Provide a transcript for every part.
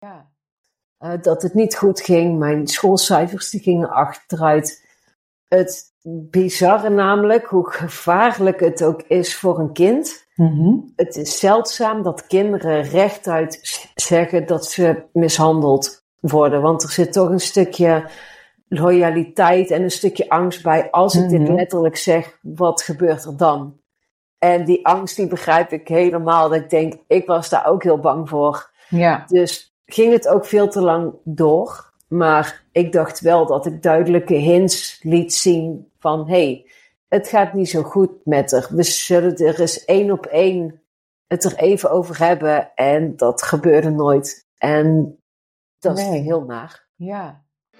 Ja. Dat het niet goed ging. Mijn schoolcijfers die gingen achteruit. Het bizarre namelijk, hoe gevaarlijk het ook is voor een kind. Mm-hmm. Het is zeldzaam dat kinderen rechtuit zeggen dat ze mishandeld worden. Want er zit toch een stukje loyaliteit en een stukje angst bij. Als ik dit letterlijk zeg, wat gebeurt er dan? En die angst die begrijp ik helemaal. Dat ik denk, ik was daar ook heel bang voor. Ja. Dus ging het ook veel te lang door. Maar ik dacht wel dat ik duidelijke hints liet zien van... hey, het gaat niet zo goed met haar. We zullen er eens 1 op 1 het er even over hebben. En dat gebeurde nooit. En dat is heel naar. Ja.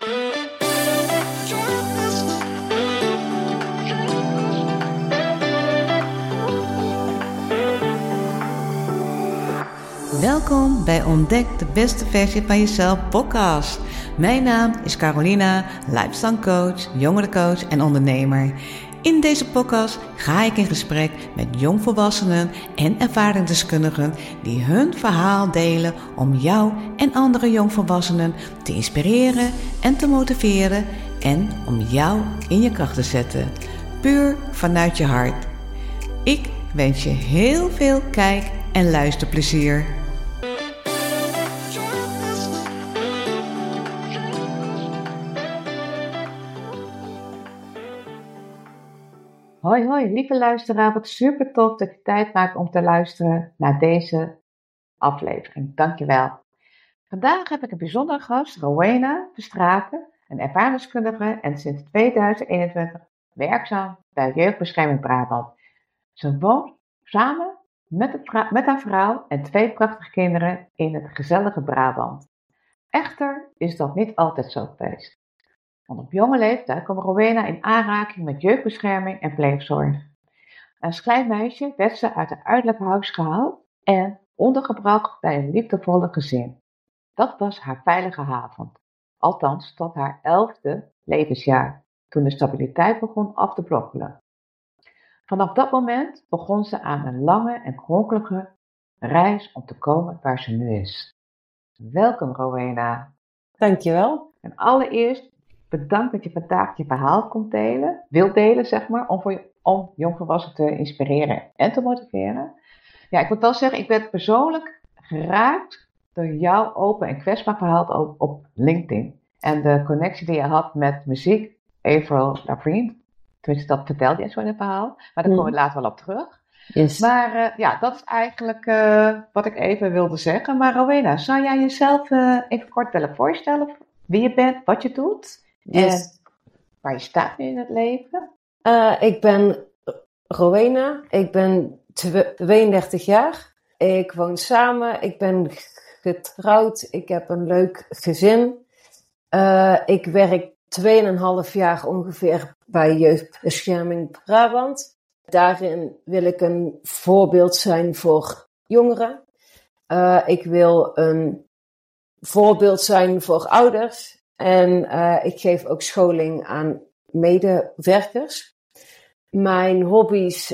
Welkom bij Ontdek de beste versie van jezelf podcast. Mijn naam is Carolina, lifestyle coach, jongerencoach en ondernemer. In deze podcast ga ik in gesprek met jongvolwassenen en ervaringsdeskundigen die hun verhaal delen om jou en andere jongvolwassenen te inspireren en te motiveren en om jou in je kracht te zetten. Puur vanuit je hart. Ik wens je heel veel kijk- en luisterplezier. Hoi hoi, lieve luisteraar, wat super tof dat je tijd maakt om te luisteren naar deze aflevering. Dankjewel. Vandaag heb ik een bijzondere gast, Rowena Verstraeten, een ervaringsdeskundige en sinds 2021 werkzaam bij Jeugdbescherming Brabant. Ze woont samen met haar vrouw en 2 prachtige kinderen in het gezellige Brabant. Echter is dat niet altijd zo geweest. Want op jonge leeftijd kwam Rowena in aanraking met jeugdbescherming en pleegzorg. Als klein meisje werd ze uit een uiterlijk huis gehaald en ondergebracht bij een liefdevolle gezin. Dat was haar veilige haven, althans tot haar 11e levensjaar, toen de stabiliteit begon af te brokkelen. Vanaf dat moment begon ze aan een lange en kronkelige reis om te komen waar ze nu is. Welkom Rowena. Dankjewel. En allereerst bedankt dat je vandaag je verhaal wilt delen, zeg maar, om jongvolwassenen te inspireren en te motiveren. Ja, ik moet wel zeggen, ik werd persoonlijk geraakt door jouw open en kwetsbaar verhaal op LinkedIn. En de connectie die je had met muziek, Avril Lavigne. Tenminste, dat vertelde je zo in het verhaal. Maar daar komen we later wel op terug. Yes. Maar ja, dat is eigenlijk wat ik even wilde zeggen. Maar Rowena, zou jij jezelf even kort willen voorstellen? Wie je bent, wat je doet? Yes. En waar je staat nu in het leven? Ik ben Rowena. Ik ben 32 jaar. Ik woon samen. Ik ben getrouwd. Ik heb een leuk gezin. Ik werk 2,5 jaar ongeveer bij Jeugdbescherming Brabant. Daarin wil ik een voorbeeld zijn voor jongeren. Ik wil een voorbeeld zijn voor ouders. En ik geef ook scholing aan medewerkers. Mijn hobby's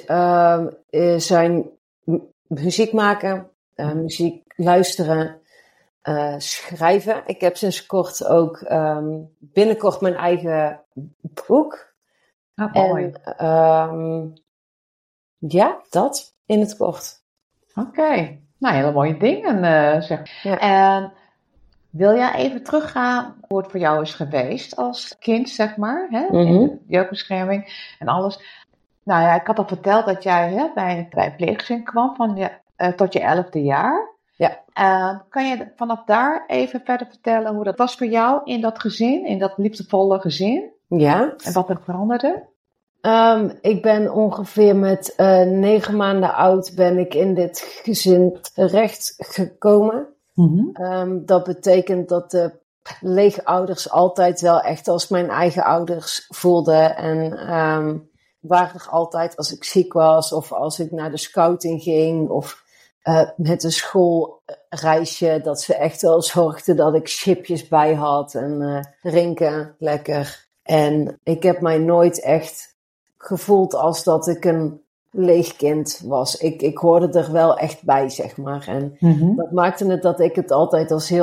zijn muziek maken, muziek luisteren, schrijven. Ik heb sinds kort ook binnenkort mijn eigen boek. Oh, mooi. En ja, dat in het kort. Oké. Nou, hele mooie dingen zeg. Ja. En wil jij even teruggaan hoe het voor jou is geweest als kind, zeg maar, hè? In de jeugdbescherming en alles. Nou ja, ik had al verteld dat jij bij een pleeggezin kwam tot je 11e jaar. Ja. Kan je vanaf daar even verder vertellen hoe dat was voor jou in dat gezin, in dat liefdevolle gezin? Ja. En wat er veranderde? Ik ben ongeveer met 9 maanden oud ben ik in dit gezin terecht gekomen. Mm-hmm. Dat betekent dat de pleegouders altijd wel echt als mijn eigen ouders voelden. En waren er altijd als ik ziek was of als ik naar de scouting ging of met een schoolreisje. Dat ze echt wel zorgden dat ik chipjes bij had en drinken lekker. En ik heb mij nooit echt gevoeld als dat ik een leeg kind was. Ik hoorde er wel echt bij, zeg maar. En dat maakte het dat ik het altijd als heel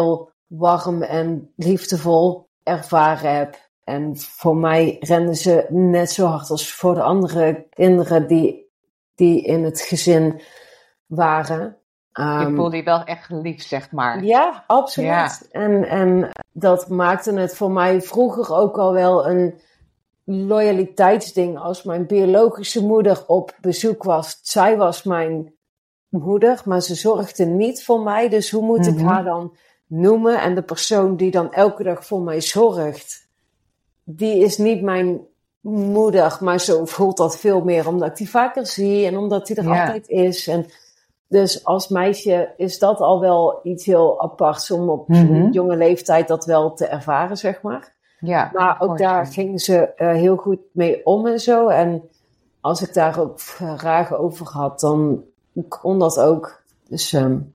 warm en liefdevol ervaren heb. En voor mij renden ze net zo hard als voor de andere kinderen die in het gezin waren. Je voelde je wel echt geliefd, zeg maar. Ja, absoluut. Ja. En dat maakte het voor mij vroeger ook al wel een loyaliteitsding. Als mijn biologische moeder op bezoek was, zij was mijn moeder, maar ze zorgde niet voor mij. Dus hoe moet ik haar dan noemen? En de persoon die dan elke dag voor mij zorgt, die is niet mijn moeder. Maar zo voelt dat veel meer, omdat ik die vaker zie en omdat die er altijd is. En dus als meisje is dat al wel iets heel aparts om op zo'n jonge leeftijd dat wel te ervaren, zeg maar. Ja, maar ook daar gingen ze heel goed mee om en zo. En als ik daar ook vragen over had, dan kon dat ook. Dus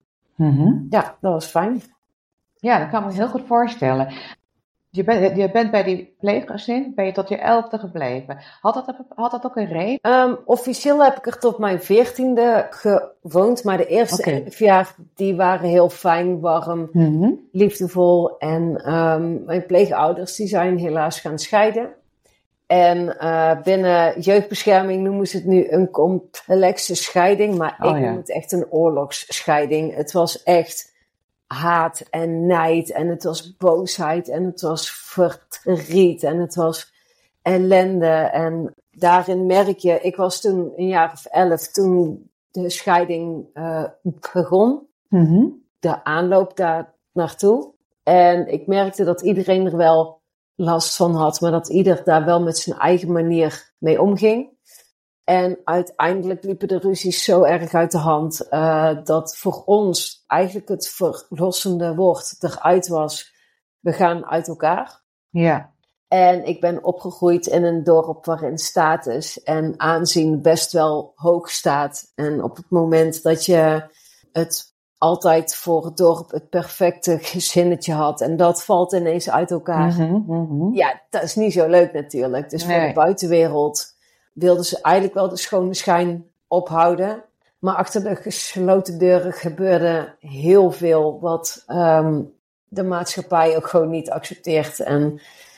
ja, dat was fijn. Ja, dat kan ik me heel goed voorstellen. Je bent bij die pleeggezin, ben je tot je 11e gebleven. Had dat ook een reden? Officieel heb ik er tot mijn 14e gewoond, maar de eerste 11 jaar, die waren heel fijn, warm, liefdevol. En mijn pleegouders, die zijn helaas gaan scheiden. En binnen jeugdbescherming noemen ze het nu een complexe scheiding, maar ik noem het echt een oorlogsscheiding. Het was echt haat en nijd en het was boosheid en het was verdriet en het was ellende. En daarin merk je, ik was toen een jaar of 11 toen de scheiding begon. De aanloop daar naartoe. En ik merkte dat iedereen er wel last van had, maar dat ieder daar wel met zijn eigen manier mee omging. En uiteindelijk liepen de ruzies zo erg uit de hand dat voor ons eigenlijk het verlossende woord eruit was: we gaan uit elkaar. Ja. En ik ben opgegroeid in een dorp waarin status en aanzien best wel hoog staat. En op het moment dat je het altijd voor het dorp het perfecte gezinnetje had en dat valt ineens uit elkaar. Ja, dat is niet zo leuk natuurlijk. Dus voor de buitenwereld wilden ze eigenlijk wel de schone schijn ophouden. Maar achter de gesloten deuren gebeurde heel veel wat de maatschappij ook gewoon niet accepteert. En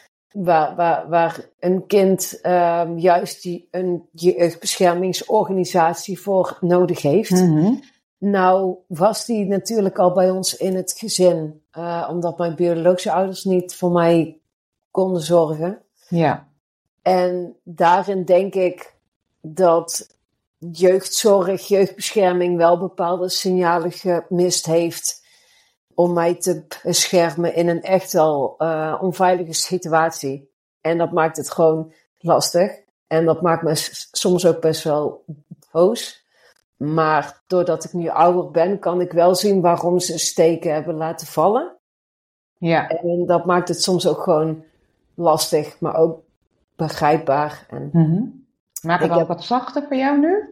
waar een kind juist een jeugdbeschermingsorganisatie voor nodig heeft. Nou was die natuurlijk al bij ons in het gezin. Omdat mijn biologische ouders niet voor mij konden zorgen. Ja. En daarin denk ik dat jeugdzorg, jeugdbescherming wel bepaalde signalen gemist heeft om mij te beschermen in een echt wel onveilige situatie. En dat maakt het gewoon lastig. En dat maakt me soms ook best wel boos. Maar doordat ik nu ouder ben, kan ik wel zien waarom ze steken hebben laten vallen. Ja. En dat maakt het soms ook gewoon lastig, maar ook begrijpbaar. En Maakt het ook wat zachter voor jou nu?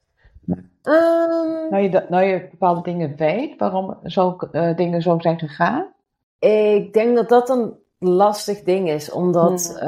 Nou je bepaalde dingen weet, waarom dingen zo zijn gegaan? Ik denk dat dat een lastig ding is, omdat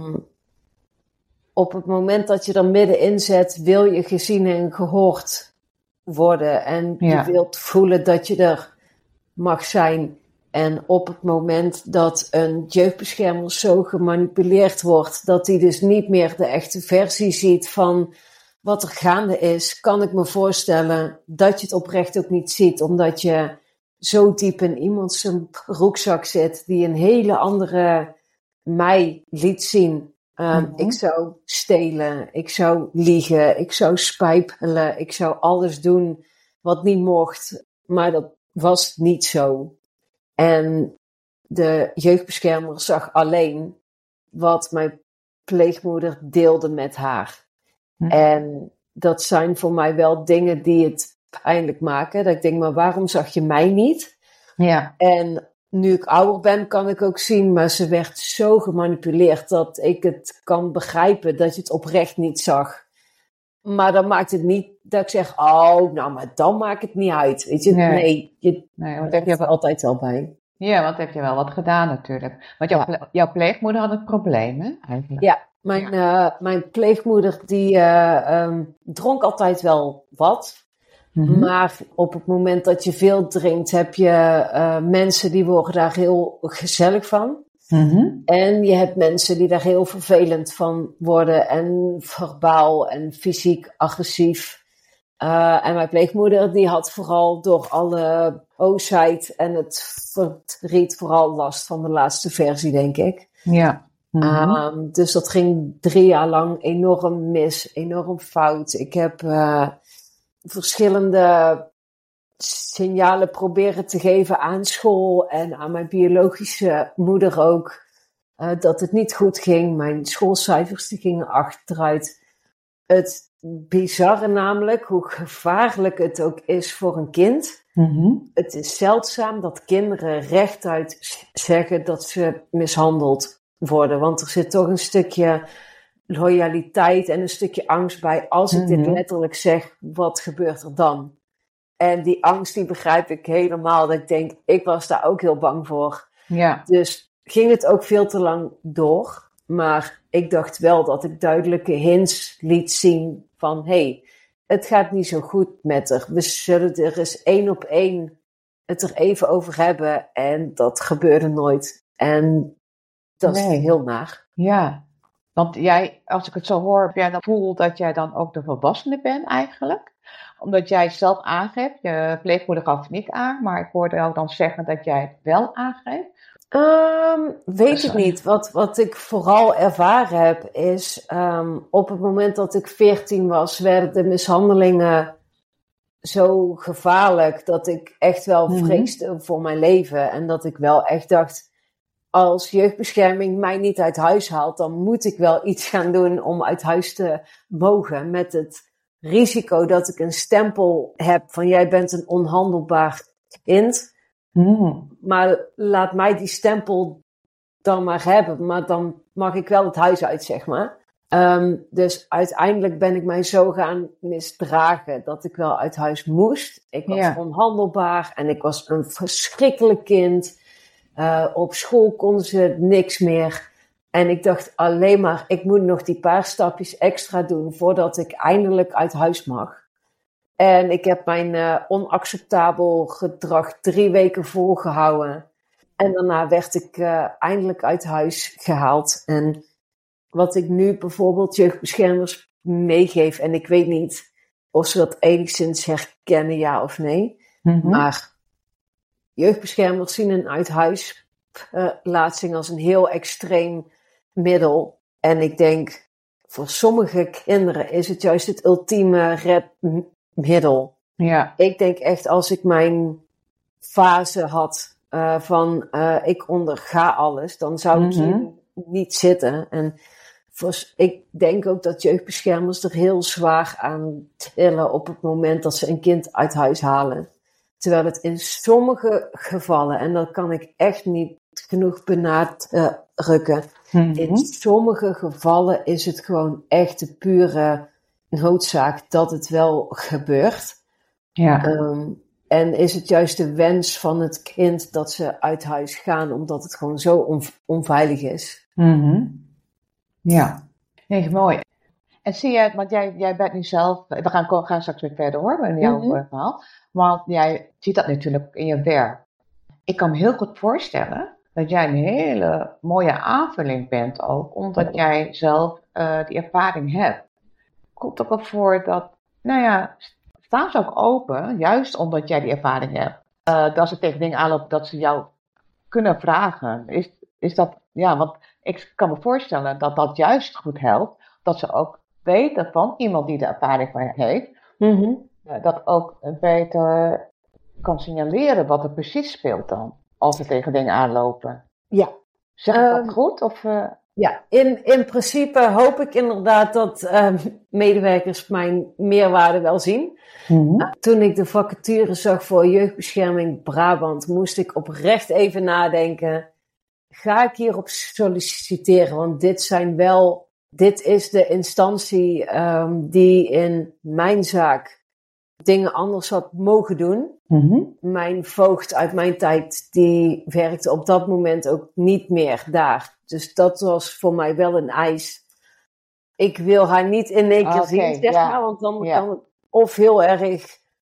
op het moment dat je er middenin zet, wil je gezien en gehoord worden. En je wilt voelen dat je er mag zijn. En op het moment dat een jeugdbeschermer zo gemanipuleerd wordt, dat hij dus niet meer de echte versie ziet van wat er gaande is, kan ik me voorstellen dat je het oprecht ook niet ziet, omdat je zo diep in iemands broekzak zit die een hele andere mij liet zien. Ik zou stelen, ik zou liegen, ik zou spijpelen, ik zou alles doen wat niet mocht, maar dat was niet zo. En de jeugdbeschermer zag alleen wat mijn pleegmoeder deelde met haar. En dat zijn voor mij wel dingen die het pijnlijk maken. Dat ik denk, maar waarom zag je mij niet? Ja. En nu ik ouder ben, kan ik ook zien, maar ze werd zo gemanipuleerd dat ik het kan begrijpen dat je het oprecht niet zag. Maar dan maakt het niet dat ik zeg, maar dan maakt het niet uit. Weet je, nee want heb je er altijd wel bij. Ja, want heb je wel wat gedaan natuurlijk. Want jouw pleegmoeder had een probleem, hè? Eigenlijk. Ja, mijn pleegmoeder die dronk altijd wel wat. Mhm. Maar op het moment dat je veel drinkt, heb je mensen die worden daar heel gezellig van. Mhm. En je hebt mensen die daar heel vervelend van worden. En verbaal en fysiek agressief. En mijn pleegmoeder die had vooral door alle boosheid en het verdriet vooral last van de laatste versie, denk ik. Ja. Mhm. Dus dat ging 3 jaar lang enorm mis, enorm fout. Ik heb verschillende signalen proberen te geven aan school en aan mijn biologische moeder ook. Dat het niet goed ging. Mijn schoolcijfers die gingen achteruit. Het bizarre namelijk, hoe gevaarlijk het ook is voor een kind. Mhm. Het is zeldzaam dat kinderen rechtuit zeggen dat ze mishandeld worden. Want er zit toch een stukje loyaliteit en een stukje angst bij. Als ik dit Mhm. letterlijk zeg, wat gebeurt er dan? En die angst die begrijp ik helemaal. Dat ik denk, ik was daar ook heel bang voor. Ja. Dus ging het ook veel te lang door. Maar ik dacht wel dat ik duidelijke hints liet zien van... hey, het gaat niet zo goed met haar. We zullen er eens 1 op 1 het er even over hebben. En dat gebeurde nooit. En dat is Nee. heel naar. Ja. Want jij, als ik het zo hoor, heb jij dan voel dat jij dan ook de volwassene bent eigenlijk? Omdat jij zelf aangeeft, je pleegmoeder gaf het niet aan, maar ik hoorde jou dan zeggen dat jij het wel aangeeft. Weet ik niet. Wat ik vooral ervaren heb is... op het moment dat ik 14 was, werden de mishandelingen zo gevaarlijk... dat ik echt wel vreesde voor mijn leven. En dat ik wel echt dacht... als jeugdbescherming mij niet uit huis haalt... dan moet ik wel iets gaan doen om uit huis te mogen. Met het risico dat ik een stempel heb van... jij bent een onhandelbaar kind... Maar laat mij die stempel dan maar hebben. Maar dan mag ik wel het huis uit, zeg maar. Dus uiteindelijk ben ik mij zo gaan misdragen dat ik wel uit huis moest. Ik was onhandelbaar en ik was een verschrikkelijk kind. Op school konden ze niks meer. En ik dacht alleen maar, ik moet nog die paar stapjes extra doen voordat ik eindelijk uit huis mag. En ik heb mijn onacceptabel gedrag 3 weken volgehouden. En daarna werd ik eindelijk uit huis gehaald. En wat ik nu bijvoorbeeld jeugdbeschermers meegeef... en ik weet niet of ze dat enigszins herkennen, ja of nee... maar jeugdbeschermers zien een uithuisplaatsing als een heel extreem middel. En ik denk, voor sommige kinderen is het juist het ultieme redmiddel. Ja. Ik denk echt, als ik mijn fase had van ik onderga alles, dan zou ik hier niet zitten. En ik denk ook dat jeugdbeschermers er heel zwaar aan tillen op het moment dat ze een kind uit huis halen. Terwijl het in sommige gevallen, en dat kan ik echt niet genoeg benadrukken, in sommige gevallen is het gewoon echt de pure noodzaak dat het wel gebeurt. Ja. En is het juist de wens van het kind dat ze uit huis gaan, omdat het gewoon zo onveilig is. Ja, nee, mooi. En zie je, want jij bent nu zelf, we gaan straks weer verder hoor, in jouw verhaal. Maar jij ziet dat natuurlijk in je werk. Ik kan me heel goed voorstellen dat jij een hele mooie aanvulling bent ook, omdat jij zelf die ervaring hebt. Komt ook wel voor dat, staan ze ook open, juist omdat jij die ervaring hebt. Dat ze tegen dingen aanlopen dat ze jou kunnen vragen. Is dat, want ik kan me voorstellen dat dat juist goed helpt. Dat ze ook weten van iemand die de ervaring van heeft. Dat ook beter kan signaleren wat er precies speelt dan. Als ze tegen dingen aanlopen. Ja. Zeg ik dat goed? Of, Ja, in principe hoop ik inderdaad dat medewerkers mijn meerwaarde wel zien. Toen ik de vacature zag voor jeugdbescherming Brabant, moest ik oprecht even nadenken. Ga ik hierop solliciteren? Want dit is de instantie die in mijn zaak dingen anders had mogen doen. Mijn voogd uit mijn tijd, die werkte op dat moment ook niet meer daar. Dus dat was voor mij wel een eis. Ik wil haar niet in één keer zien, zeg maar. Want dan kan het of heel erg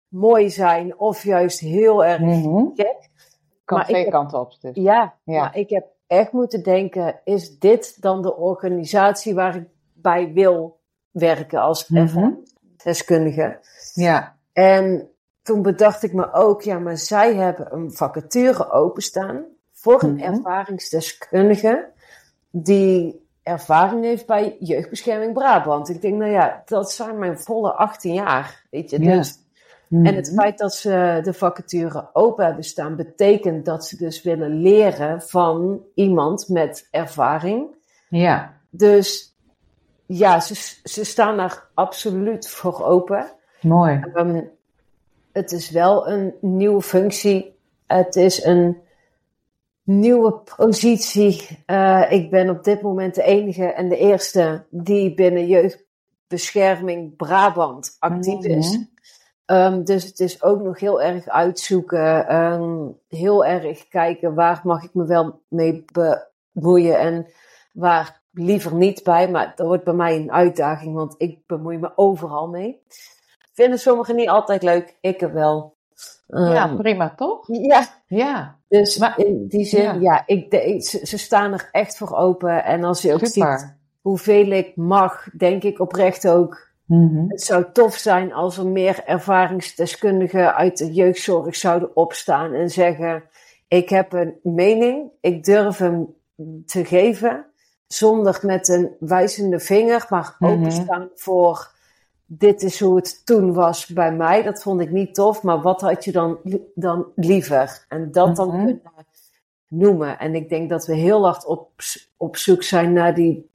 mooi zijn of juist heel erg gek. Kan Maar twee kanten op. Dus. Ja, maar ik heb echt moeten denken, is dit dan de organisatie waar ik bij wil werken als ervaringsdeskundige? Ja. En toen bedacht ik me ook, maar zij hebben een vacature openstaan voor een ervaringsdeskundige die ervaring heeft bij Jeugdbescherming Brabant. Ik denk, dat zijn mijn volle 18 jaar, weet je. Ja. Dus, en het feit dat ze de vacature open hebben staan, betekent dat ze dus willen leren van iemand met ervaring. Ja. Dus ja, ze staan daar absoluut voor open. Mooi. Het is wel een nieuwe functie. Het is een nieuwe positie. Ik ben op dit moment de enige en de eerste die binnen Jeugdbescherming Brabant actief is. Dus het is ook nog heel erg uitzoeken. Heel erg kijken waar mag ik me wel mee bemoeien en waar liever niet bij. Maar dat wordt bij mij een uitdaging, want ik bemoei me overal mee. Vinden sommigen niet altijd leuk. Ik heb wel. Ja, prima toch? Ja. Dus maar, in die zin, ze staan er echt voor open. En als je ook ziet hoeveel ik mag, denk ik oprecht ook. Het zou tof zijn als er meer ervaringsdeskundigen uit de jeugdzorg zouden opstaan en zeggen, ik heb een mening, ik durf hem te geven, zonder met een wijzende vinger, maar openstaan voor, dit is hoe het toen was bij mij. Dat vond ik niet tof, maar wat had je dan liever? En dat dan kunnen noemen. En ik denk dat we heel hard op zoek zijn naar die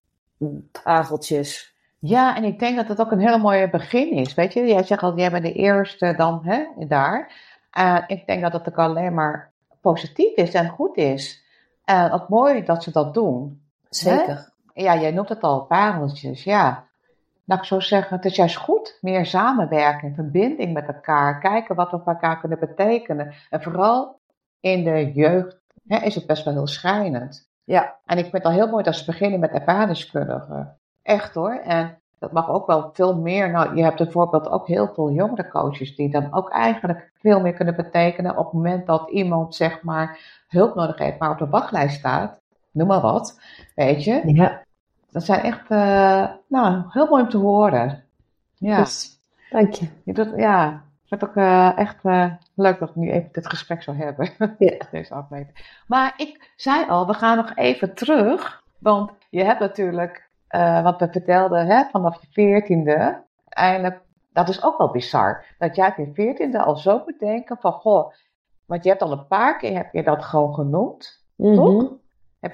pareltjes. Ja, en ik denk dat het ook een heel mooi begin is. Weet je, jij zegt al, jij bent de eerste dan daar. Ik denk dat het ook alleen maar positief is en goed is. En het mooi dat ze dat doen. Zeker. Hè? Ja, jij noemt het al, pareltjes, ja. Laat ik zo zeggen, het is juist goed. Meer samenwerken, verbinding met elkaar. Kijken wat we voor elkaar kunnen betekenen. En vooral in de jeugd is het best wel heel schrijnend. Ja. En ik vind het al heel mooi dat ze beginnen met ervaringskundigen. Echt hoor. En dat mag ook wel veel meer. Nou, je hebt bijvoorbeeld ook heel veel jongere coaches die dan ook eigenlijk veel meer kunnen betekenen op het moment dat iemand zeg maar hulp nodig heeft, maar op de wachtlijst staat. Noem maar wat. Weet je. Ja. Dat zijn echt, heel mooi om te horen. Ja. Dus, dank je. Ja, het is ook echt leuk dat we nu even dit gesprek zo hebben. Ja. Deze aflevering. Maar ik zei al, we gaan nog even terug. Want je hebt natuurlijk, wat we vertelden, vanaf je 14e. Uiteindelijk, dat is ook wel bizar. Dat jij op je 14e al zo moet denken van, goh, want je hebt al een paar keer, heb je dat gewoon genoemd, toch? Heb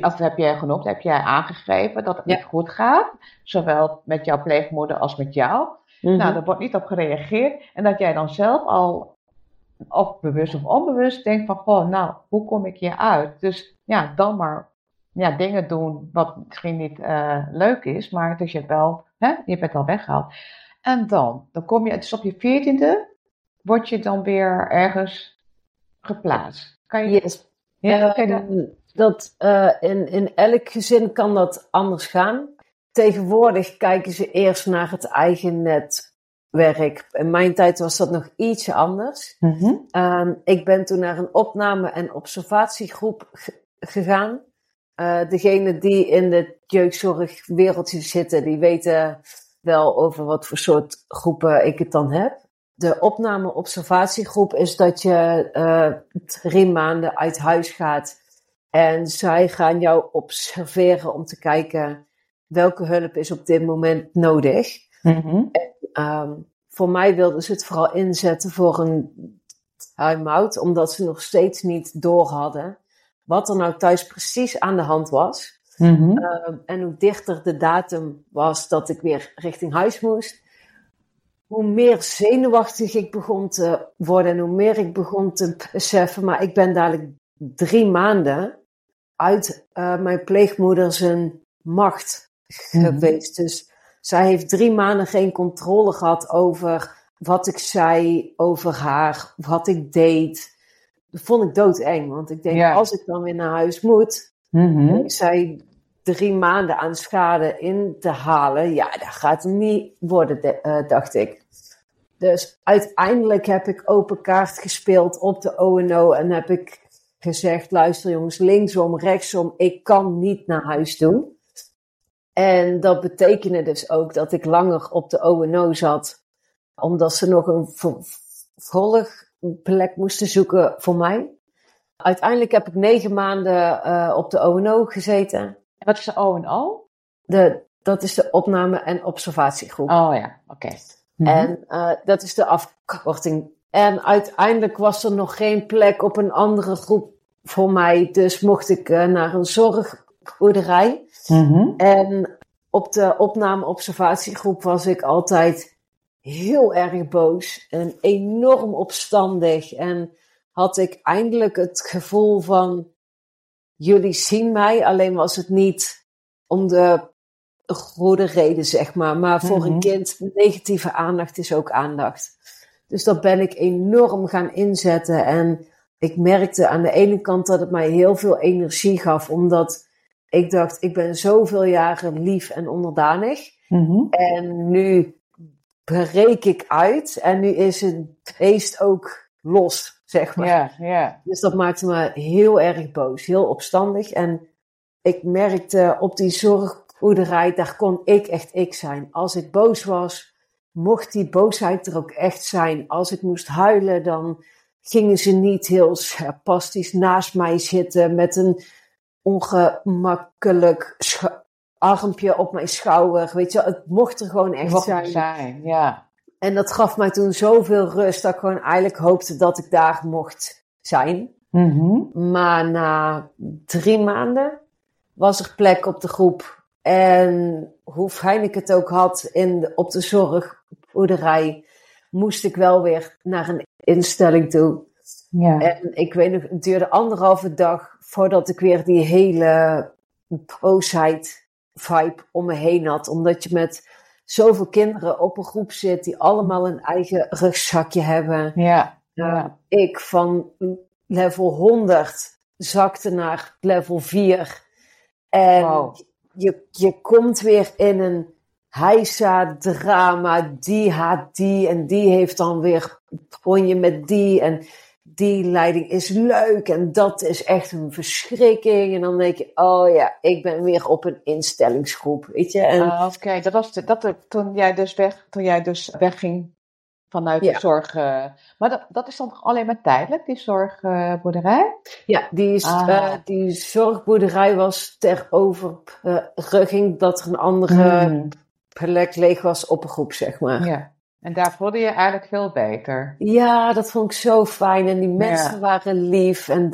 jij aangegeven dat het niet goed gaat, zowel met jouw pleegmoeder als met jou. Nou, er wordt niet op gereageerd. En dat jij dan zelf al, of bewust of onbewust, denkt van, goh, nou, hoe kom ik hier uit? Dus ja, dan maar dingen doen wat misschien niet leuk is, maar dus je bent al weggehaald. En dan kom je, dus op je 14e, word je dan weer ergens geplaatst. Kan je... Yes. In elk gezin kan dat anders gaan. Tegenwoordig kijken ze eerst naar het eigen netwerk. In mijn tijd was dat nog ietsje anders. Ik ben toen naar een opname- en observatiegroep gegaan. Degenen die in het jeugdzorgwereldje zitten, die weten wel over wat voor soort groepen ik het dan heb. De opname-observatiegroep is dat je 3 maanden uit huis gaat. En zij gaan jou observeren om te kijken welke hulp is op dit moment nodig. En, voor mij wilden ze het vooral inzetten voor een time-out, omdat ze nog steeds niet door hadden wat er nou thuis precies aan de hand was. En hoe dichter de datum was dat ik weer richting huis moest, hoe meer zenuwachtig ik begon te worden en hoe meer ik begon te beseffen, maar ik ben dadelijk 3 maanden uit mijn pleegmoeder zijn macht geweest. Dus zij heeft 3 maanden geen controle gehad over wat ik zei over haar, wat ik deed. Dat vond ik doodeng, want ik denk, als ik dan weer naar huis moet, ik zei 3 maanden aan schade in te halen, dat gaat het niet worden, dacht ik. Dus uiteindelijk heb ik open kaart gespeeld op de O&O en heb ik gezegd, luister jongens, linksom, rechtsom, ik kan niet naar huis toe. En dat betekende dus ook dat ik langer op de O&O zat, omdat ze nog een vervolgplek moesten zoeken voor mij. Uiteindelijk heb ik 9 maanden op de O&O gezeten. En wat is de O&O? Dat is de opname- en observatiegroep. Oh ja, oké. En dat is de afkorting. En uiteindelijk was er nog geen plek op een andere groep voor mij. Dus mocht ik naar een zorgboerderij. En op de opname-observatiegroep was ik altijd heel erg boos. En enorm opstandig. En had ik eindelijk het gevoel van, jullie zien mij. Alleen was het niet om de goede reden, zeg maar. Maar voor een kind, negatieve aandacht is ook aandacht. Dus dat ben ik enorm gaan inzetten. En ik merkte aan de ene kant dat het mij heel veel energie gaf. Omdat ik dacht, ik ben zoveel jaren lief en onderdanig. En nu breek ik uit. En nu is het beest ook los, zeg maar. Ja. Dus dat maakte me heel erg boos. Heel opstandig. En ik merkte op die zorgboerderij, daar kon ik echt ik zijn. Als ik boos was, mocht die boosheid er ook echt zijn. Als ik moest huilen, dan gingen ze niet heel sarcastisch naast mij zitten met een ongemakkelijk armpje op mijn schouder. Weet je, het mocht er gewoon echt zijn. Ja. En dat gaf mij toen zoveel rust dat ik gewoon eigenlijk hoopte dat ik daar mocht zijn. Maar na 3 maanden was er plek op de groep. En hoe fijn ik het ook had op de zorgboerderij, moest ik wel weer naar een instelling toe. Ja. En ik weet nog, het duurde 1,5 dag voordat ik weer die hele boosheid vibe om me heen had. Omdat je met zoveel kinderen op een groep zit die allemaal een eigen rugzakje hebben. Ja. Ik van level 100 zakte naar level 4. En je komt weer in een heisa-drama. Die haat die en die heeft dan weer ponje met die. En die leiding is leuk en dat is echt een verschrikking. En dan denk je, oh ja, ik ben weer op een instellingsgroep, weet je. En Oké, dat was toen jij dus wegging vanuit de zorg. Maar dat is dan alleen maar tijdelijk, die zorgboerderij? Ja, die zorgboerderij was ter overbrugging dat er een andere plek leeg was op een groep, zeg maar. Ja. En daar voelde je eigenlijk veel beter. Ja, dat vond ik zo fijn. En die mensen waren lief. En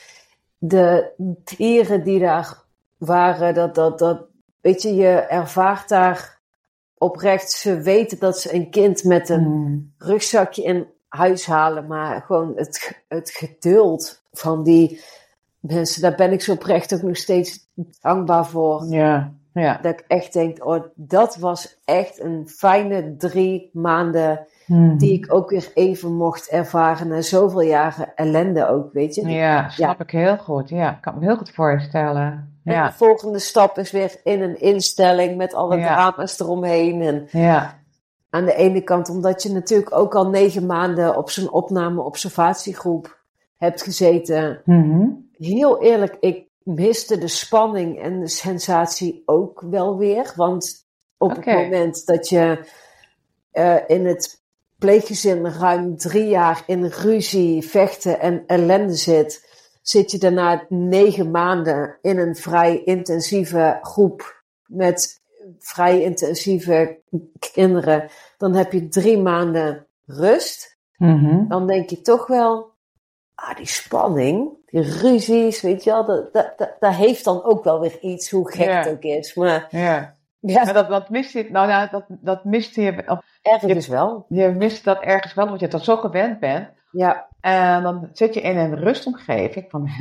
de dieren die daar waren, dat weet je ervaart daar oprecht. Ze weten dat ze een kind met een rugzakje in huis halen. Maar gewoon het geduld van die mensen, daar ben ik zo oprecht ook nog steeds dankbaar voor. Ja. Dat ik echt denk, oh, dat was echt een fijne 3 maanden die ik ook weer even mocht ervaren na zoveel jaren ellende ook, weet je. Ja, snap ik heel goed. Ja, ik kan me heel goed voorstellen. Ja. En de volgende stap is weer in een instelling met alle drama's eromheen. En aan de ene kant, omdat je natuurlijk ook al 9 maanden op zo'n opname-observatiegroep hebt gezeten. Heel eerlijk, ik miste de spanning en de sensatie ook wel weer. Want op het moment dat je in het pleeggezin ruim 3 jaar in ruzie, vechten en ellende zit je daarna 9 maanden in een vrij intensieve groep met vrij intensieve kinderen. Dan heb je 3 maanden rust. Dan denk je toch wel, die spanning, die ruzies, weet je wel, dat heeft dan ook wel weer iets, hoe gek het ook is. Maar maar dat mist je, dat miste je. Ergens wel. Je mist dat ergens wel, omdat je dat zo gewend bent. Ja. En dan zit je in een rustomgeving van,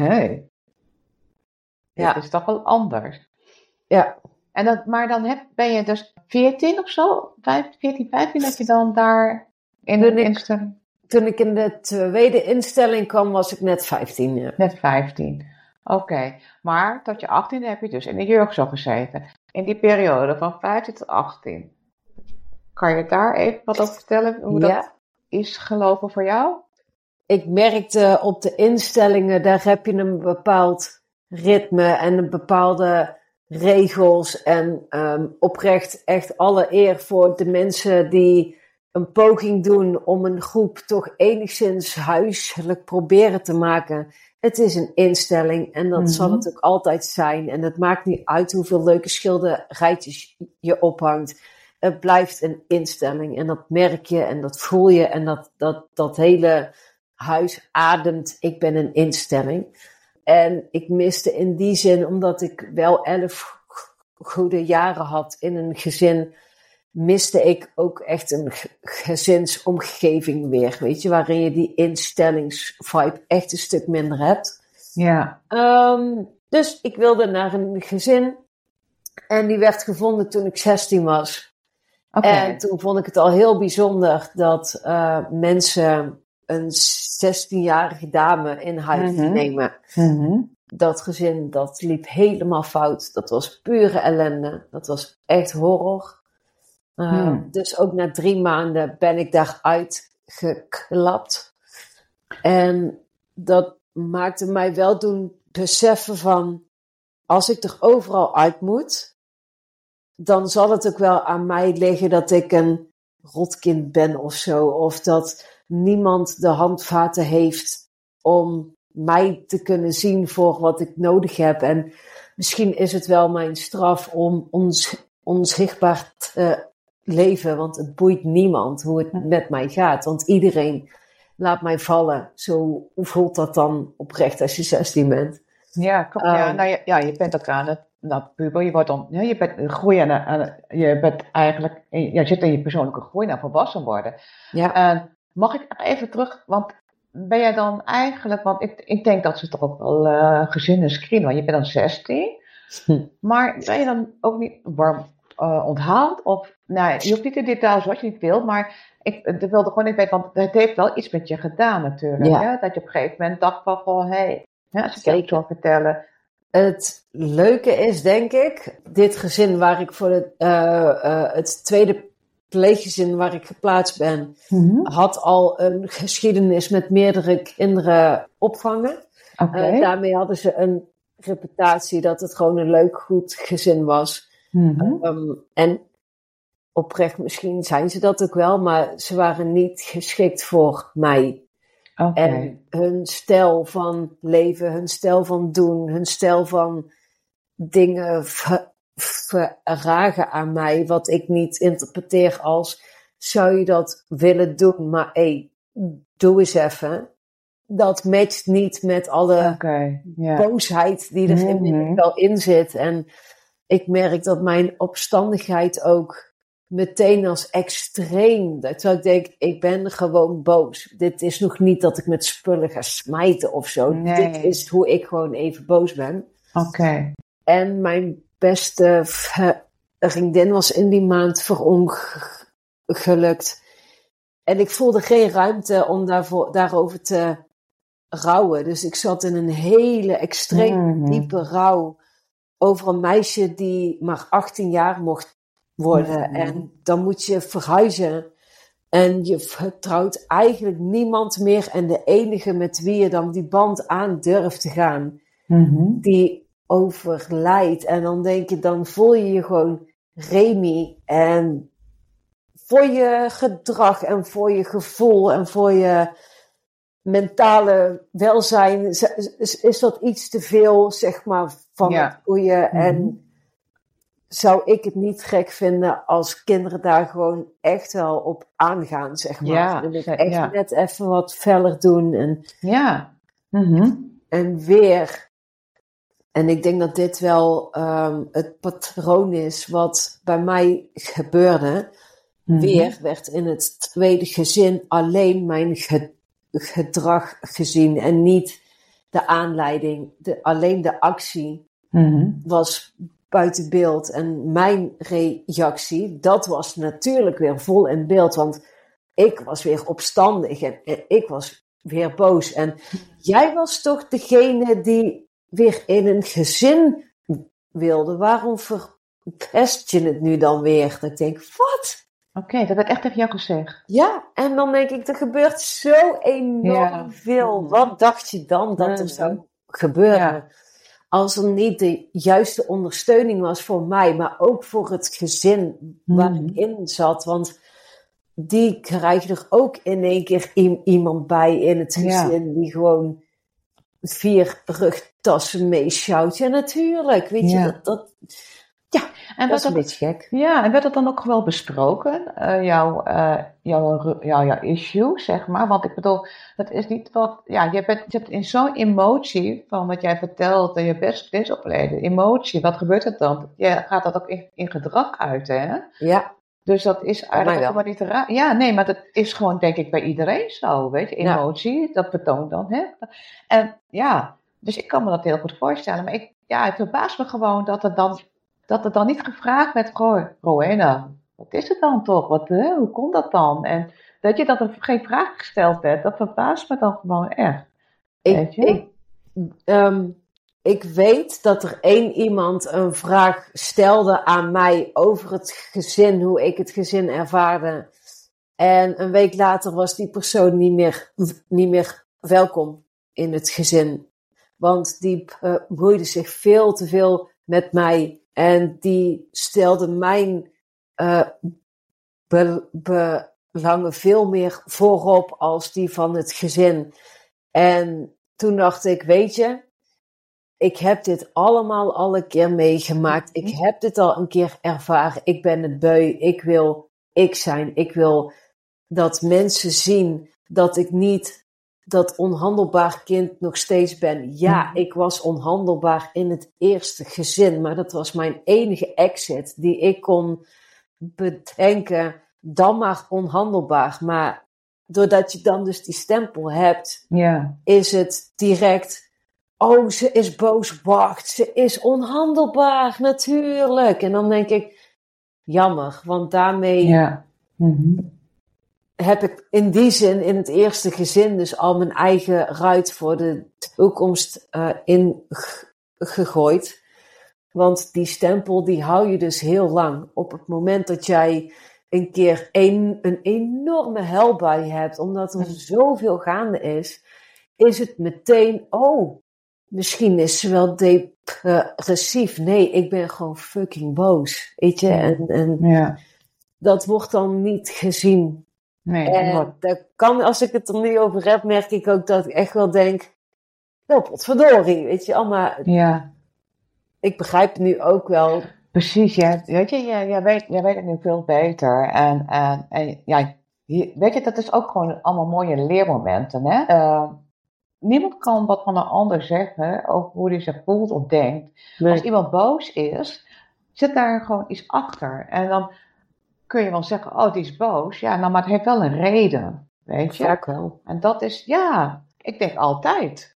dit is toch wel anders. Ja. En maar dan ben je dus 14 of zo, 14, 15, dat je dan daar in de instelling. Toen ik in de tweede instelling kwam, was ik net 15. Ja. Net 15. Oké. Maar tot je 18 heb je dus in de jeugdzorg gezeten. In die periode van 15 tot 18. Kan je daar even wat over vertellen? Hoe dat is gelopen voor jou? Ik merkte op de instellingen, daar heb je een bepaald ritme en een bepaalde regels. En oprecht echt alle eer voor de mensen die een poging doen om een groep toch enigszins huiselijk proberen te maken. Het is een instelling en dat zal het ook altijd zijn. En het maakt niet uit hoeveel leuke schilderijtjes je ophangt. Het blijft een instelling en dat merk je en dat voel je. En dat hele huis ademt, ik ben een instelling. En ik miste in die zin, omdat ik wel 11 goede jaren had in een gezin, miste ik ook echt een gezinsomgeving weer, weet je, waarin je die instellingsvibe echt een stuk minder hebt. Ja. Dus ik wilde naar een gezin en die werd gevonden toen ik 16 was. Okay. En toen vond ik het al heel bijzonder dat mensen een 16-jarige dame in huis nemen. Dat gezin, dat liep helemaal fout. Dat was pure ellende. Dat was echt horror. Dus ook na 3 maanden ben ik daaruit geklapt. En dat maakte mij wel doen beseffen van, als ik er overal uit moet, dan zal het ook wel aan mij liggen dat ik een rotkind ben of zo. Of dat niemand de handvaten heeft om mij te kunnen zien voor wat ik nodig heb. En misschien is het wel mijn straf om onzichtbaar te leven. Want het boeit niemand hoe het met mij gaat. Want iedereen laat mij vallen. Zo voelt dat dan oprecht als je 16 bent. Ja, klopt. Je bent ook aan het puber. Je wordt dan, je bent groeien je bent eigenlijk, je zit in je persoonlijke groei naar volwassen worden. Ja. Mag ik nog even terug, want ben jij dan eigenlijk, want ik denk dat ze toch ook wel gezinnen screenen, want je bent dan 16. Maar ben je dan ook niet warm onthaald? Of, nou, je hoeft niet in details wat je niet wilt, maar ik wilde gewoon even weten, want het heeft wel iets met je gedaan natuurlijk. Ja. Hè? Dat je op een gegeven moment dacht van, als ik je zou vertellen. Het leuke is, denk ik, dit gezin waar ik voor het tweede pleeggezin waar ik geplaatst ben, had al een geschiedenis met meerdere kinderen opvangen. Okay. Daarmee hadden ze een reputatie dat het gewoon een leuk, goed gezin was. En oprecht, misschien zijn ze dat ook wel, maar ze waren niet geschikt voor mij. Okay. En hun stijl van leven, hun stijl van doen, hun stijl van dingen vragen aan mij, wat ik niet interpreteer als, zou je dat willen doen, maar doe eens even. Dat matcht niet met alle boosheid die er in wel in zit. En ik merk dat mijn opstandigheid ook meteen als extreem. Terwijl ik denk, ik ben gewoon boos. Dit is nog niet dat ik met spullen ga smijten of zo. Nee. Dit is hoe ik gewoon even boos ben. Oké. En mijn beste vriendin was in die maand verongelukt. En ik voelde geen ruimte om daarover te rouwen. Dus ik zat in een hele extreem diepe rouw over een meisje die maar 18 jaar mocht worden. En dan moet je verhuizen. En je vertrouwt eigenlijk niemand meer. En de enige met wie je dan die band aan durft te gaan, die overlijdt. En dan denk je, dan voel je je gewoon Remy. En voor je gedrag en voor je gevoel en voor je mentale welzijn is dat iets te veel, zeg maar, van het goede. En zou ik het niet gek vinden als kinderen daar gewoon echt wel op aangaan, zeg maar. Ja, en echt net even wat feller doen. En, en weer. En ik denk dat dit wel het patroon is wat bij mij gebeurde. Weer werd in het tweede gezin alleen mijn gedrag gezien en niet de aanleiding. Alleen de actie was buiten beeld. En mijn reactie, dat was natuurlijk weer vol in beeld. Want ik was weer opstandig en ik was weer boos. En jij was toch degene die weer in een gezin wilde. Waarom verpest je het nu dan weer? Dat ik denk, wat? Oké, dat werd echt tegen jou gezegd. Ja, en dan denk ik, er gebeurt zo enorm veel. Wat dacht je dan dat er zou gebeuren? Ja. Als er niet de juiste ondersteuning was voor mij, maar ook voor het gezin waar ik in zat. Want die krijg er ook in één keer iemand bij in het gezin die gewoon 4 rugtassen meesjouwt. Ja, natuurlijk. Weet je, dat En dat is een beetje gek. Ja, en werd dat dan ook wel besproken? Jouw issue, zeg maar? Want ik bedoel, dat is niet wat... Ja, je zit in zo'n emotie van wat jij vertelt en je best is opleiden. Emotie, wat gebeurt er dan? Je gaat dat ook in gedrag uiten, hè? Ja. Dus dat is eigenlijk ook maar niet raar. Ja, nee, maar dat is gewoon denk ik bij iedereen zo, weet je. Emotie, dat betoont dan, hè. En ja, dus ik kan me dat heel goed voorstellen. Maar het verbaast me gewoon dat er dan niet gevraagd werd, goh, Rowena, wat is het dan toch? Hoe komt dat dan? En dat er geen vraag gesteld werd, dat verbaast me dan gewoon echt. Weet je? Ik weet dat er iemand een vraag stelde aan mij over het gezin, hoe ik het gezin ervaarde. En een week later was die persoon niet meer welkom in het gezin. Want die bemoeide zich veel te veel met mij. En die stelde mijn belangen veel meer voorop als die van het gezin. En toen dacht ik, weet je, ik heb dit allemaal al een keer meegemaakt. Ik heb dit al een keer ervaren. Ik ben het beu. Ik wil ik zijn. Ik wil dat mensen zien dat ik niet dat onhandelbaar kind nog steeds ben. Ja, ik was onhandelbaar in het eerste gezin. Maar dat was mijn enige exit die ik kon bedenken. Dan maar onhandelbaar. Maar doordat je dan dus die stempel hebt, is het direct... Oh, ze is boos, wacht, ze is onhandelbaar, natuurlijk. En dan denk ik, jammer, want daarmee heb ik in die zin in het eerste gezin dus al mijn eigen ruit voor de toekomst ingegooid. Want die stempel, die hou je dus heel lang. Op het moment dat jij een keer een enorme helbui hebt, omdat er zoveel gaande is het meteen, misschien is ze wel depressief. Nee, ik ben gewoon fucking boos. Weet je? En dat wordt dan niet gezien. Nee, en dat kan, als ik het er nu over heb, merk ik ook dat ik echt wel denk, potverdorie, weet je. Maar ik begrijp nu ook wel. Precies, weet je, jij weet het nu veel beter. En weet je, dat is ook gewoon allemaal mooie leermomenten, hè. Niemand kan wat van een ander zeggen over hoe hij zich voelt of denkt. Nee. Als iemand boos is, zit daar gewoon iets achter. En dan kun je wel zeggen, die is boos. Ja, nou, maar het heeft wel een reden, weet je. Vaak wel. En dat is, ik denk altijd.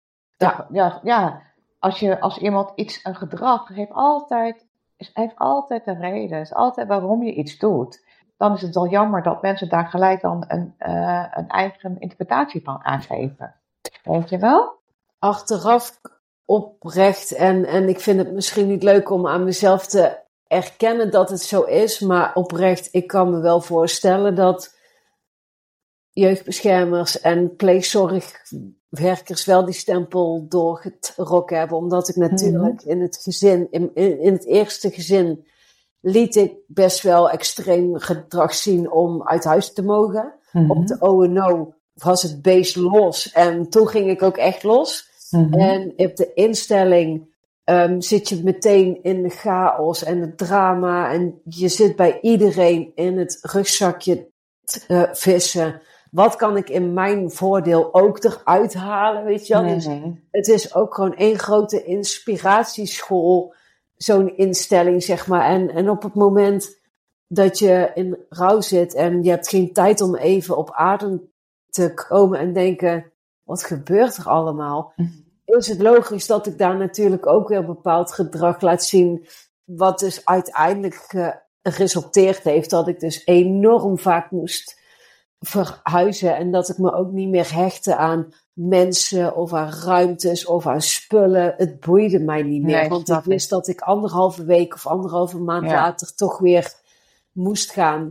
Als iemand een gedrag heeft altijd een reden. Het is altijd waarom je iets doet. Dan is het wel jammer dat mensen daar gelijk dan een eigen interpretatie van aangeven. Weet je wel? Achteraf oprecht. En ik vind het misschien niet leuk om aan mezelf te erkennen dat het zo is. Maar oprecht, ik kan me wel voorstellen dat jeugdbeschermers en pleegzorgwerkers wel die stempel doorgetrokken hebben. Omdat ik natuurlijk in het gezin, in het eerste gezin, liet ik best wel extreem gedrag zien om uit huis te mogen. Op de O&O was het beest los. En toen ging ik ook echt los. En op de instelling zit je meteen in de chaos en het drama. En je zit bij iedereen in het rugzakje te vissen. Wat kan ik in mijn voordeel ook eruit halen, weet je wel? Dus het is ook gewoon één grote inspiratieschool, zo'n instelling, zeg maar. En op het moment dat je in rouw zit en je hebt geen tijd om even op adem te komen en denken, wat gebeurt er allemaal? Is het logisch dat ik daar natuurlijk ook weer bepaald gedrag laat zien, wat dus uiteindelijk geresulteerd heeft dat ik dus enorm vaak moest verhuizen en dat ik me ook niet meer hechtte aan mensen of aan ruimtes of aan spullen. Het boeide mij niet meer, want ik wist dat ik 1,5 week of 1,5 maand later toch weer moest gaan.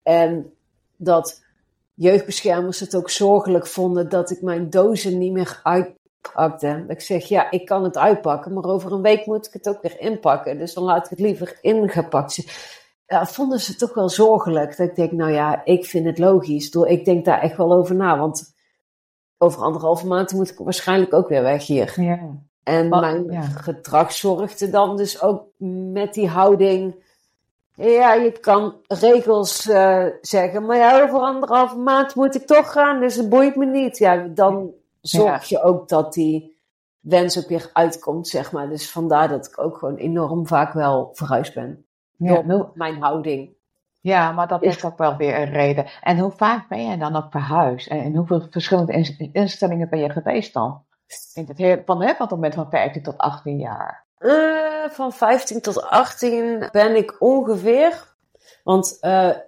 En dat jeugdbeschermers het ook zorgelijk vonden dat ik mijn dozen niet meer uitpakte. Ik zeg, ja, ik kan het uitpakken, maar over een week moet ik het ook weer inpakken. Dus dan laat ik het liever ingepakt. Ja, vonden ze toch wel zorgelijk. Dat ik denk, nou ja, ik vind het logisch. Ik denk daar echt wel over na, want over 1,5 maand moet ik waarschijnlijk ook weer weg hier. Ja. En mijn gedrag zorgde dan dus ook met die houding. Ja, je kan regels zeggen, maar ja, over 1,5 maand moet ik toch gaan, dus het boeit me niet. Ja, dan zorg je ook dat die wens ook weer uitkomt, zeg maar. Dus vandaar dat ik ook gewoon enorm vaak wel verhuisd ben. Door mijn houding. Ja, maar dat heeft ook wel weer een reden. En hoe vaak ben jij dan ook verhuisd? En in hoeveel verschillende instellingen ben je geweest dan? Van het moment van 15 tot 18 jaar? Van 15 tot 18 ben ik ongeveer, want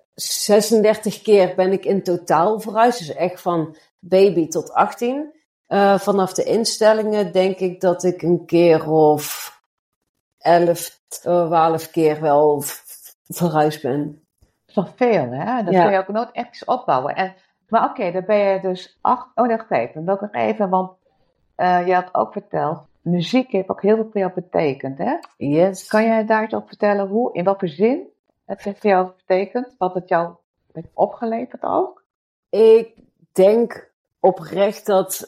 36 keer ben ik in totaal verhuisd. Dus echt van baby tot 18. Vanaf de instellingen denk ik dat ik een keer of 11, 12 keer wel verhuisd ben. Dat is nog veel, hè? Dat kun je ook nooit echt opbouwen. Maar oké, dan ben je dus 8... Oh, wacht even. Dat nog even, want je had ook verteld, muziek heeft ook heel veel voor jou betekend, hè? Yes. Kan jij daar eens op vertellen hoe, in welke zin het voor jou betekent? Wat het jou heeft opgeleverd ook? Ik denk oprecht dat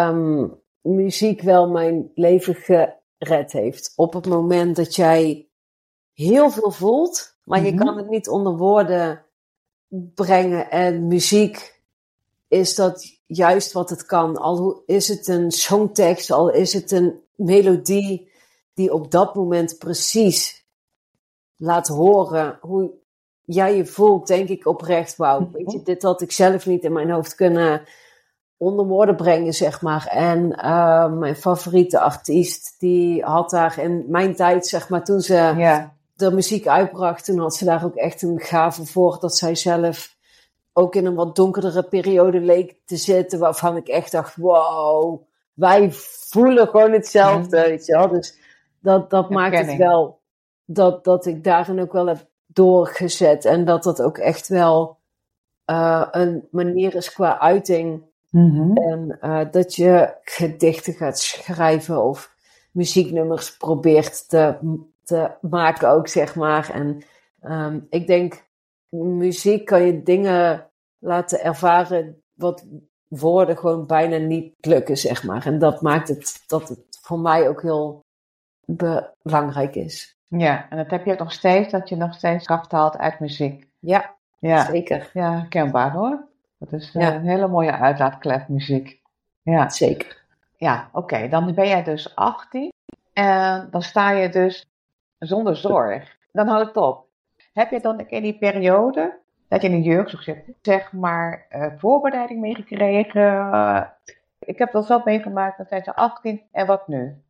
muziek wel mijn leven gered heeft. Op het moment dat jij heel veel voelt, maar je kan het niet onder woorden brengen. En muziek is dat juist wat het kan. Al is het een songtekst, al is het een melodie die op dat moment precies laat horen hoe jij je voelt, denk ik oprecht. Wauw, weet je, dit had ik zelf niet in mijn hoofd kunnen onder woorden brengen, zeg maar. En mijn favoriete artiest, die had daar in mijn tijd, zeg maar, toen ze de muziek uitbracht, toen had ze daar ook echt een gave voor, dat zij zelf ook in een wat donkerdere periode leek te zitten, waarvan ik echt dacht, wow, wij voelen gewoon hetzelfde, weet je wel. Dus dat maakt het wel, dat ik daarin ook wel heb doorgezet. En dat ook echt wel een manier is qua uiting. En dat je gedichten gaat schrijven of muzieknummers probeert te maken ook, zeg maar. En ik denk, muziek kan je dingen laten ervaren wat woorden gewoon bijna niet lukken, zeg maar. En dat maakt het dat het voor mij ook heel belangrijk is. Ja, en dat heb je ook nog steeds, dat je nog steeds kracht haalt uit muziek. Ja, zeker. Ja, herkenbaar hoor. Dat is een hele mooie uitlaatklep, muziek. Ja, zeker. Ja, oké. Dan ben jij dus 18 en dan sta je dus zonder zorg. Dan houdt het op. Heb je dan in die periode dat je in de jeugdzorg zit, zeg maar, voorbereiding meegekregen? Ik heb dat zelf meegemaakt, dan zijn ze 18 en wat nu?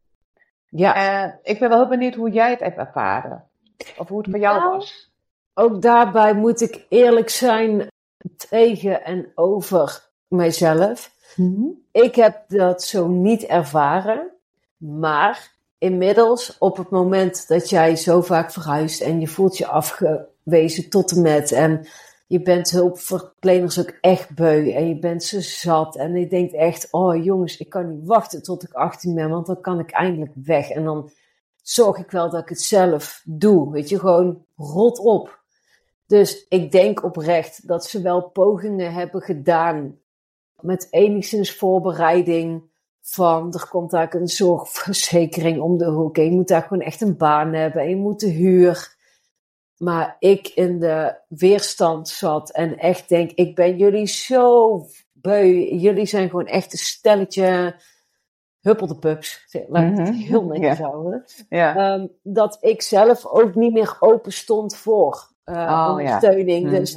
Ja. Ik ben wel heel benieuwd hoe jij het hebt ervaren. Of hoe het voor jou was. Ook daarbij moet ik eerlijk zijn tegen en over mijzelf. Ik heb dat zo niet ervaren. Maar inmiddels, op het moment dat jij zo vaak verhuist en je voelt je afgewezen tot en met. En je bent hulpverleners ook echt beu. En je bent ze zat. En je denkt echt, oh jongens, ik kan niet wachten tot ik 18 ben. Want dan kan ik eindelijk weg. En dan zorg ik wel dat ik het zelf doe. Weet je, gewoon rot op. Dus ik denk oprecht dat ze wel pogingen hebben gedaan. Met enigszins voorbereiding van, er komt daar een zorgverzekering om de hoek. En je moet daar gewoon echt een baan hebben. En je moet de huur. Maar ik in de weerstand zat en echt denk, ik ben jullie zo beu. Jullie zijn gewoon echt een stelletje huppelde pups. Laat ik het heel netjes houden. Ja. Dat ik zelf ook niet meer open stond voor ondersteuning. Dus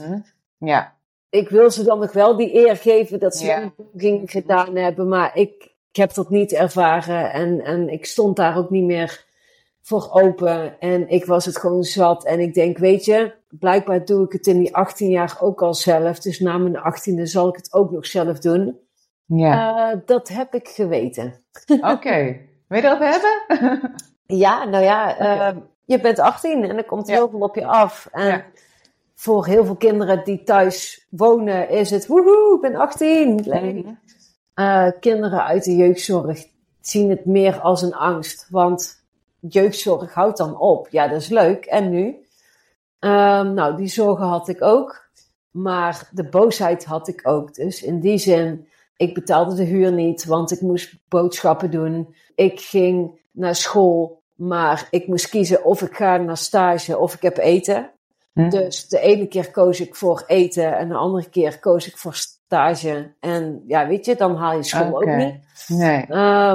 ik wil ze dan nog wel die eer geven dat ze een poging gedaan hebben. Maar ik heb dat niet ervaren. En ik stond daar ook niet meer voor open. En ik was het gewoon zat. En ik denk, weet je, blijkbaar doe ik het in die 18 jaar ook al zelf. Dus na mijn 18e zal ik het ook nog zelf doen. Ja. Dat heb ik geweten. Oké. Wil je dat hebben? Ja, nou ja, je bent 18 en er komt heel veel op je af. En voor heel veel kinderen die thuis wonen is het woehoe, ik ben 18. Kinderen uit de jeugdzorg zien het meer als een angst. Want jeugdzorg houdt dan op. Ja, dat is leuk. En nu? Nou, die zorgen had ik ook. Maar de boosheid had ik ook. Dus in die zin, ik betaalde de huur niet, want ik moest boodschappen doen. Ik ging naar school, maar ik moest kiezen of ik ga naar stage of ik heb eten. Dus de ene keer koos ik voor eten en de andere keer koos ik voor stage. En ja, weet je, dan haal je school ook niet. Nee.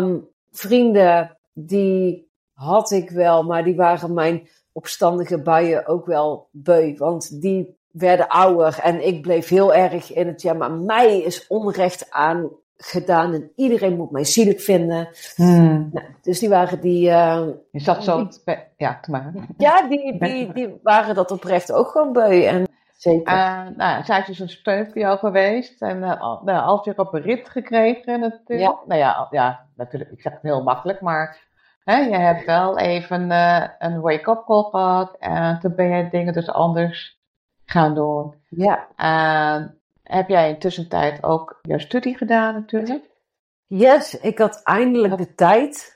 Vrienden, die had ik wel, maar die waren mijn opstandige buien ook wel beu. Want die werden ouder en ik bleef heel erg in het, ja, maar mij is onrecht aangedaan en iedereen moet mij zielig vinden. Nou, dus die waren die... Je zat zo... Ja, doe maar. Ja, die waren dat oprecht ook gewoon beu. En zeker. Nou, zij is dus een steun voor jou geweest en alles weer op een rit gekregen natuurlijk. Ja. Nou ja, natuurlijk, ik zeg het heel makkelijk, maar je hebt wel even een wake-up call gehad en toen ben je dingen dus anders gaan doen. Ja. Heb jij in tussentijd ook jouw studie gedaan natuurlijk? Yes, ik had eindelijk de tijd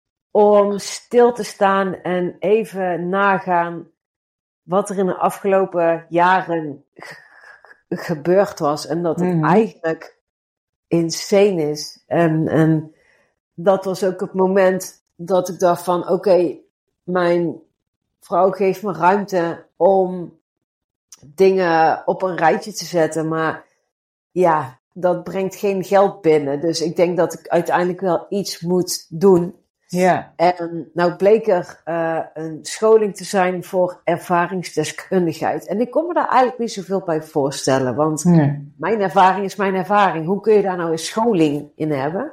om stil te staan en even nagaan wat er in de afgelopen jaren gebeurd was. En dat het eigenlijk insane is. En dat was ook het moment dat ik dacht van, oké, mijn vrouw geeft me ruimte om dingen op een rijtje te zetten. Maar ja, dat brengt geen geld binnen. Dus ik denk dat ik uiteindelijk wel iets moet doen. Ja. En nou bleek er een scholing te zijn voor ervaringsdeskundigheid. En ik kon me daar eigenlijk niet zoveel bij voorstellen. Want mijn ervaring is mijn ervaring. Hoe kun je daar nou een scholing in hebben?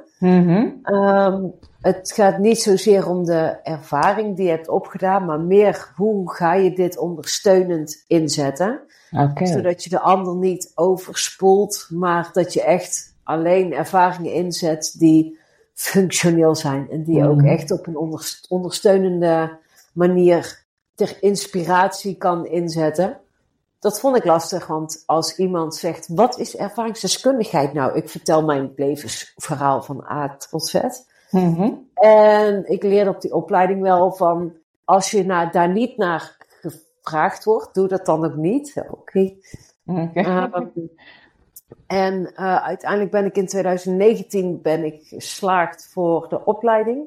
Het gaat niet zozeer om de ervaring die je hebt opgedaan. Maar meer hoe ga je dit ondersteunend inzetten. Okay. Zodat je de ander niet overspoelt. Maar dat je echt alleen ervaringen inzet die functioneel zijn. En die je ook echt op een ondersteunende manier ter inspiratie kan inzetten. Dat vond ik lastig, want als iemand zegt, wat is ervaringsdeskundigheid nou? Ik vertel mijn levensverhaal van A tot Z. En ik leerde op die opleiding wel van, als je daar niet naar gevraagd wordt, doe dat dan ook niet. Oké. En uiteindelijk ben ik in 2019 geslaagd voor de opleiding.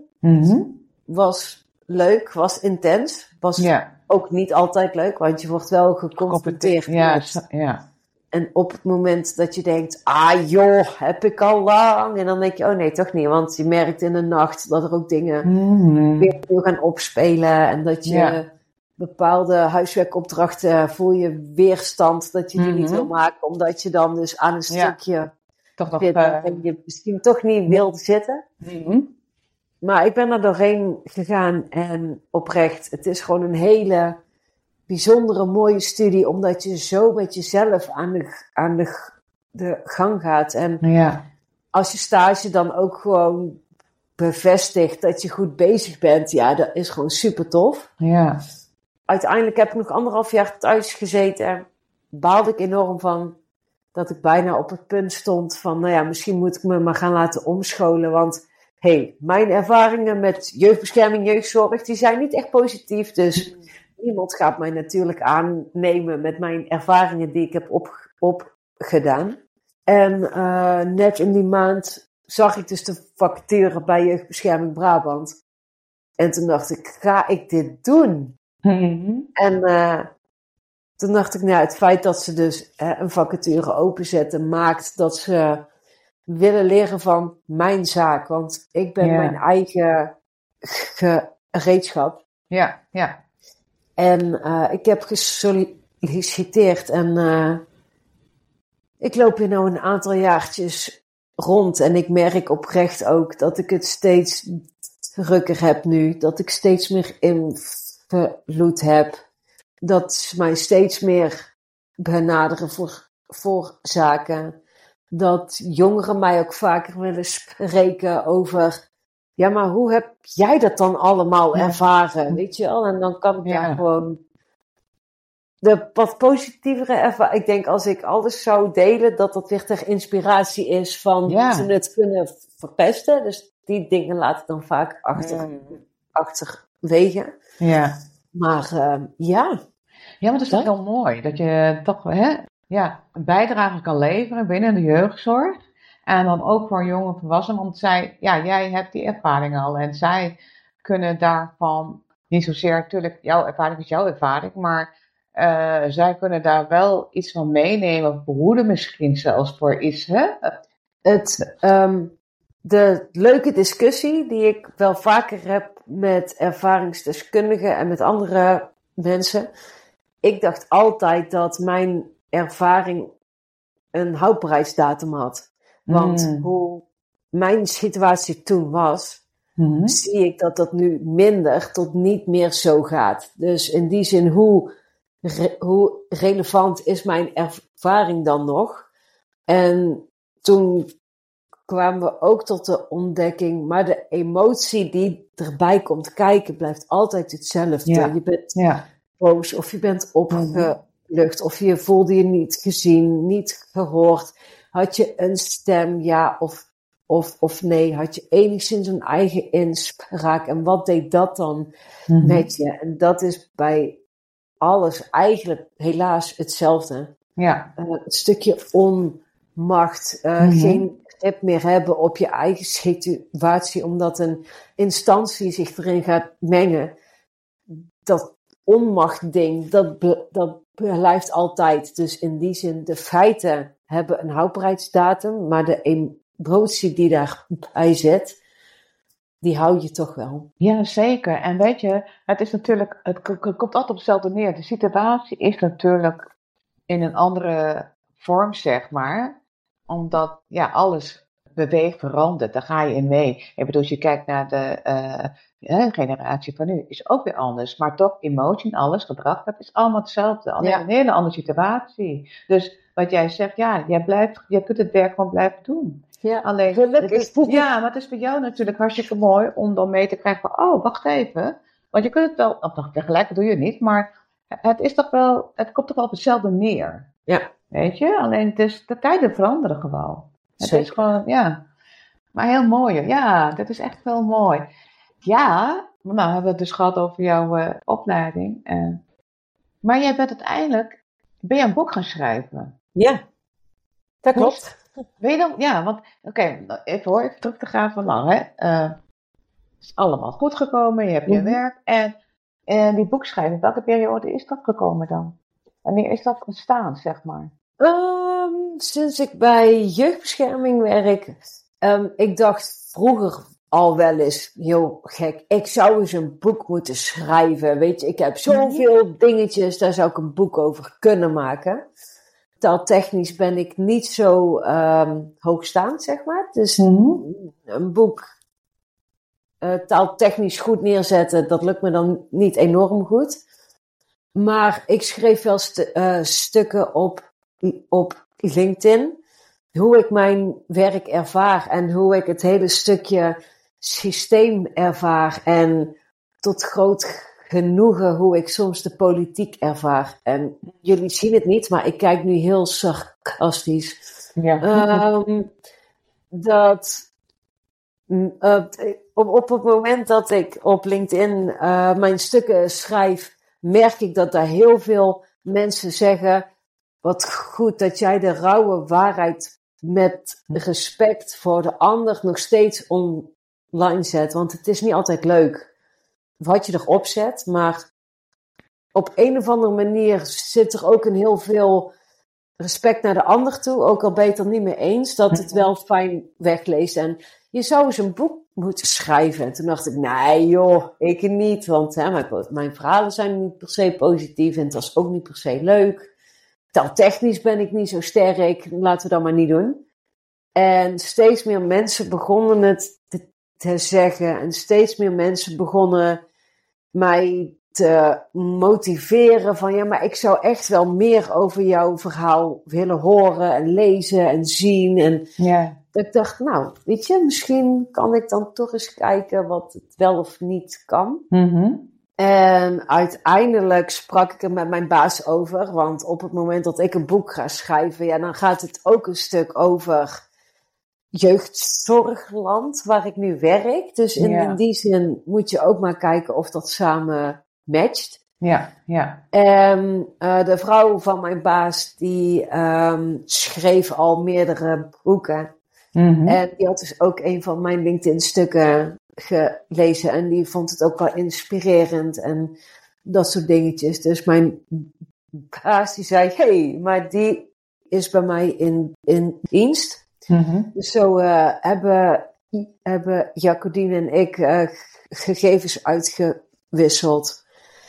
Was leuk, was intens. Was ook niet altijd leuk, want je wordt wel geconfronteerd. Ja. En op het moment dat je denkt, joh, heb ik al lang. En dan denk je, oh nee, toch niet. Want je merkt in de nacht dat er ook dingen weer gaan opspelen. En dat je bepaalde huiswerkopdrachten voel je weerstand dat je die niet wil maken. Omdat je dan dus aan een stukje toch nog, en je misschien toch niet wilt zitten. Maar ik ben er doorheen gegaan en oprecht, het is gewoon een hele bijzondere, mooie studie. Omdat je zo met jezelf aan de gang gaat. En als je stage dan ook gewoon bevestigt dat je goed bezig bent. Ja, dat is gewoon super tof. Ja. Uiteindelijk heb ik nog 1,5 jaar thuis gezeten. Baalde ik enorm van dat ik bijna op het punt stond van, nou ja, misschien moet ik me maar gaan laten omscholen. Want mijn ervaringen met jeugdbescherming, jeugdzorg, die zijn niet echt positief. Dus niemand gaat mij natuurlijk aannemen met mijn ervaringen die ik heb opgedaan. En net in die maand zag ik dus de vacature bij Jeugdbescherming Brabant. En toen dacht ik, ga ik dit doen? En toen dacht ik, nou, het feit dat ze dus een vacature openzetten maakt dat ze willen leren van mijn zaak. Want ik ben mijn eigen gereedschap. Ja. En ik heb gesolliciteerd en ik loop hier nou een aantal jaartjes rond. En ik merk oprecht ook dat ik het steeds drukker heb nu. Dat ik steeds meer invloed heb. Dat ze mij steeds meer benaderen voor zaken. Dat jongeren mij ook vaker willen spreken over, ja, maar hoe heb jij dat dan allemaal ervaren, weet je wel? En dan kan ik daar gewoon de wat positievere ervaring. Ik denk als ik alles zou delen, dat weer ter inspiratie is van ze het kunnen verpesten. Dus die dingen laat ik dan vaak achterwege. Ja. Maar ja. Ja, maar het is toch heel mooi dat je toch een bijdrage kan leveren binnen de jeugdzorg. En dan ook voor jonge volwassenen, want jij hebt die ervaring al. En zij kunnen daarvan, niet zozeer natuurlijk, jouw ervaring is jouw ervaring, maar zij kunnen daar wel iets van meenemen, of behoeden misschien zelfs voor iets. Hè? De leuke discussie die ik wel vaker heb met ervaringsdeskundigen en met andere mensen. Ik dacht altijd dat mijn ervaring een houdbaarheidsdatum had. Want hoe mijn situatie toen was, zie ik dat nu minder tot niet meer zo gaat. Dus in die zin, hoe relevant is mijn ervaring dan nog? En toen kwamen we ook tot de ontdekking, maar de emotie die erbij komt kijken blijft altijd hetzelfde. Ja. Je bent boos of je bent opgelucht of je voelde je niet gezien, niet gehoord. Had je een stem, ja of nee? Had je enigszins een eigen inspraak? En wat deed dat dan met je? En dat is bij alles eigenlijk helaas hetzelfde. Ja. Het stukje onmacht, geen grip meer hebben op je eigen situatie, omdat een instantie zich erin gaat mengen. Dat onmacht ding, dat blijft altijd. Dus in die zin, de feiten hebben een houdbaarheidsdatum, maar de emotie die daarbij zit, die hou je toch wel. Ja, zeker. En weet je, het is natuurlijk, het komt altijd op hetzelfde neer. De situatie is natuurlijk in een andere vorm, zeg maar. Omdat, alles beweegt, verandert. Daar ga je in mee. Ik bedoel, als je kijkt naar de generatie van nu, is ook weer anders. Maar toch, emotie en alles, gedrag, dat is allemaal hetzelfde. Alleen een hele andere situatie. Dus wat jij zegt, jij kunt het werk gewoon blijven doen. Ja, alleen, maar het is voor jou natuurlijk hartstikke mooi om dan mee te krijgen van, oh, wacht even. Want je kunt het wel, of tegelijk doe je het niet, maar het komt toch wel op hetzelfde neer. Ja. Weet je? Alleen de tijden veranderen gewoon. Het is gewoon, maar heel mooi. Ja, dat is echt heel mooi. Ja, nou hebben we het dus gehad over jouw opleiding. Maar jij bent uiteindelijk, ben je een boek gaan schrijven? Ja, dat klopt. Weet je dan, want, even terug te gaan van het is allemaal goed gekomen, je hebt je werk. En die boekschrijving, welke periode is dat gekomen dan? Wanneer is dat ontstaan, zeg maar? Sinds ik bij jeugdbescherming werk, ik dacht vroeger al wel eens, heel gek, ik zou eens een boek moeten schrijven. Weet je, ik heb zoveel dingetjes, daar zou ik een boek over kunnen maken. Taaltechnisch ben ik niet zo hoogstaand, zeg maar. Dus een boek taaltechnisch goed neerzetten, dat lukt me dan niet enorm goed. Maar ik schreef wel stukken op LinkedIn, hoe ik mijn werk ervaar en hoe ik het hele stukje systeem ervaar en tot groot genoegen hoe ik soms de politiek ervaar. En jullie zien het niet, maar ik kijk nu heel sarcastisch. Ja. Op het moment dat ik op LinkedIn mijn stukken schrijf, merk ik dat daar heel veel mensen zeggen, wat goed dat jij de rauwe waarheid met respect voor de ander nog steeds online zet. Want het is niet altijd leuk wat je erop zet, maar op een of andere manier zit er ook een heel veel respect naar de ander toe, ook al ben je het er niet mee eens, dat het wel fijn wegleest. En je zou eens een boek moeten schrijven. En toen dacht ik, nee joh, ik niet, want mijn verhalen zijn niet per se positief en het was ook niet per se leuk. Taaltechnisch ben ik niet zo sterk, laten we dat maar niet doen. En steeds meer mensen begonnen het te zeggen en steeds meer mensen begonnen mij te motiveren van maar ik zou echt wel meer over jouw verhaal willen horen en lezen en zien. En dat ik dacht, nou, weet je, misschien kan ik dan toch eens kijken wat het wel of niet kan. En uiteindelijk sprak ik er met mijn baas over. Want op het moment dat ik een boek ga schrijven, ja, dan gaat het ook een stuk over jeugdzorgland waar ik nu werk. Dus in die zin moet je ook maar kijken of dat samen matcht. Ja. En de vrouw van mijn baas, die schreef al meerdere boeken. Mm-hmm. En die had dus ook een van mijn LinkedIn-stukken gelezen. En die vond het ook wel inspirerend en dat soort dingetjes. Dus mijn baas die zei, hey, maar die is bij mij in dienst. Mm-hmm. Dus zo hebben Jacodine en ik gegevens uitgewisseld.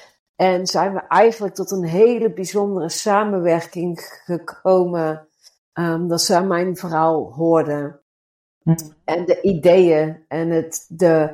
En zijn we eigenlijk tot een hele bijzondere samenwerking gekomen. Dat ze mijn verhaal hoorden. Mm-hmm. En de ideeën en de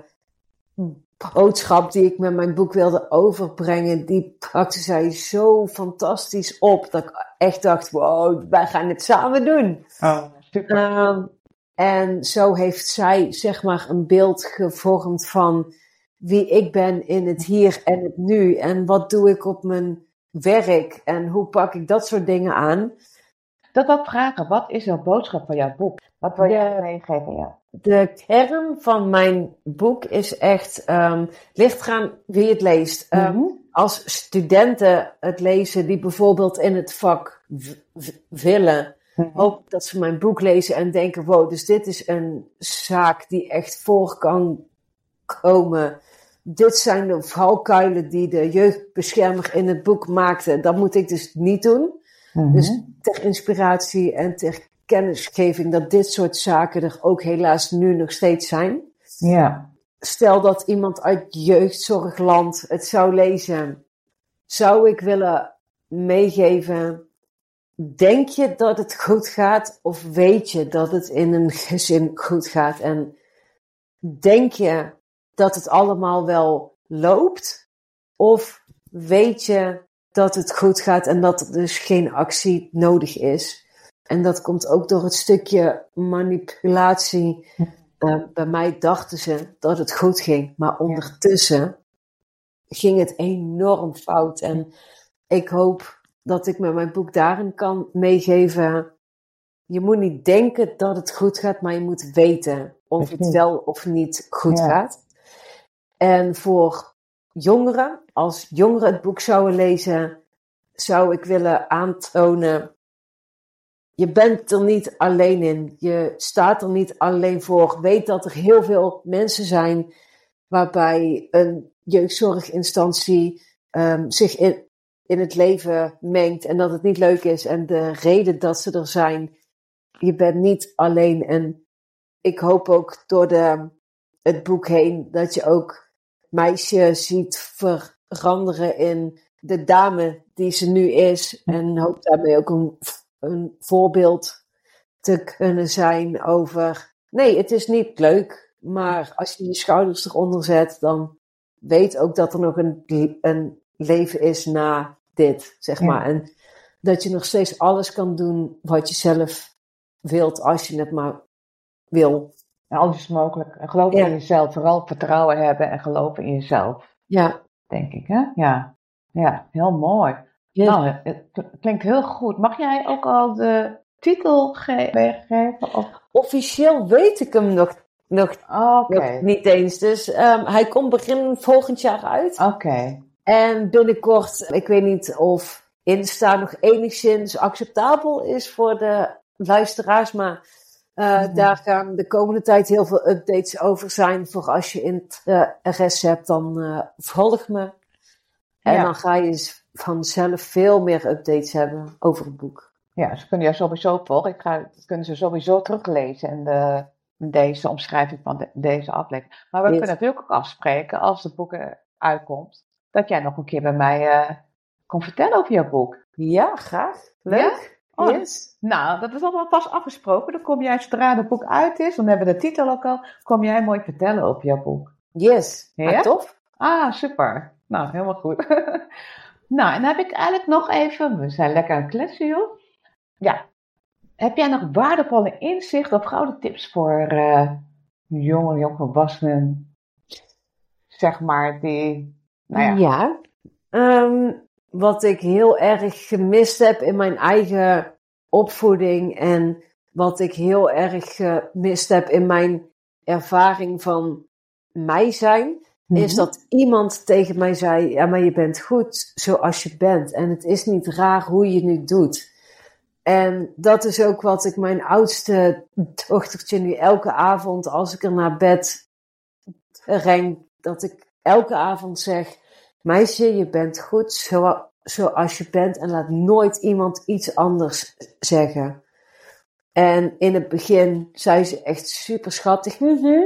boodschap die ik met mijn boek wilde overbrengen, die pakte zij zo fantastisch op. Dat ik echt dacht, wow, wij gaan het samen doen. Oh, super. En zo heeft zij, zeg maar, een beeld gevormd van wie ik ben in het hier en het nu. En wat doe ik op mijn werk en hoe pak ik dat soort dingen aan. Dat wil ik vragen, wat is jouw boodschap van jouw boek? Wat wil je meegeven aan jou? De kern van mijn boek is echt, ligt eraan wie het leest. Als studenten het lezen die bijvoorbeeld in het vak willen, hoop dat ze mijn boek lezen en denken, wow, dus dit is een zaak die echt voor kan komen. Dit zijn de valkuilen die de jeugdbeschermer in het boek maakte. Dat moet ik dus niet doen. Mm-hmm. Dus ter inspiratie en ter kennisgeving dat dit soort zaken er ook helaas nu nog steeds zijn. Ja. Stel dat iemand uit jeugdzorgland het zou lezen, zou ik willen meegeven, denk je dat het goed gaat of weet je dat het in een gezin goed gaat? En denk je dat het allemaal wel loopt? Of weet je dat het goed gaat en dat er dus geen actie nodig is? En dat komt ook door het stukje manipulatie. Bij mij dachten ze dat het goed ging, maar ondertussen ging het enorm fout. En ik hoop dat ik met mijn boek daarin kan meegeven. Je moet niet denken dat het goed gaat, maar je moet weten of het wel of niet goed gaat. En voor jongeren, als jongeren het boek zouden lezen, zou ik willen aantonen, je bent er niet alleen in. Je staat er niet alleen voor. Weet dat er heel veel mensen zijn waarbij een jeugdzorginstantie zich in het leven mengt en dat het niet leuk is. En de reden dat ze er zijn, je bent niet alleen. En ik hoop ook door het boek heen dat je ook meisje ziet veranderen in de dame die ze nu is. En hoop daarmee ook een voorbeeld te kunnen zijn over, nee, het is niet leuk, maar als je je schouders eronder zet, dan weet ook dat er nog een leven is na dit, zeg maar. En dat je nog steeds alles kan doen wat je zelf wilt, als je het maar wil. En alles is mogelijk. En geloof in jezelf, vooral vertrouwen hebben en geloven in jezelf. Ja. Denk ik, hè? Ja, heel mooi. Yes. Nou, het klinkt heel goed. Mag jij ook al de titel weergeven? Of? Officieel weet ik hem nog niet eens. Dus hij komt begin volgend jaar uit. Oké. En binnenkort, ik weet niet of Insta nog enigszins acceptabel is voor de luisteraars, maar daar gaan de komende tijd heel veel updates over zijn. Voor als je interesse hebt, dan volg me. En dan ga je vanzelf veel meer updates hebben over het boek. Ja, ze kunnen je sowieso volgen. Kunnen ze sowieso teruglezen in deze omschrijving van deze aflevering. Maar we kunnen natuurlijk ook afspreken, als het boek uitkomt, dat jij nog een keer bij mij komt vertellen over jouw boek. Ja, graag. Leuk. Ja? Yes. Nou, dat is allemaal pas afgesproken. Dan kom jij, zodra het boek uit is, dan hebben we de titel ook al, kom jij mooi vertellen over jouw boek. Yes. Ja? Tof. Ah, super. Nou, helemaal goed. Nou, en dan heb ik eigenlijk nog even, we zijn lekker aan het kletsen, joh. Ja, heb jij nog waardevolle inzichten of gouden tips voor jongvolwassenen, zeg maar, die Nou ja. Ja. Wat ik heel erg gemist heb in mijn eigen opvoeding en wat ik heel erg gemist heb in mijn ervaring van mij zijn, is dat iemand tegen mij zei, ja, maar je bent goed zoals je bent en het is niet raar hoe je het doet. En dat is ook wat ik mijn oudste dochtertje nu elke avond, als ik er naar bed breng, dat ik elke avond zeg, meisje, je bent goed zoals je bent en laat nooit iemand iets anders zeggen. En in het begin zei ze echt super schattig.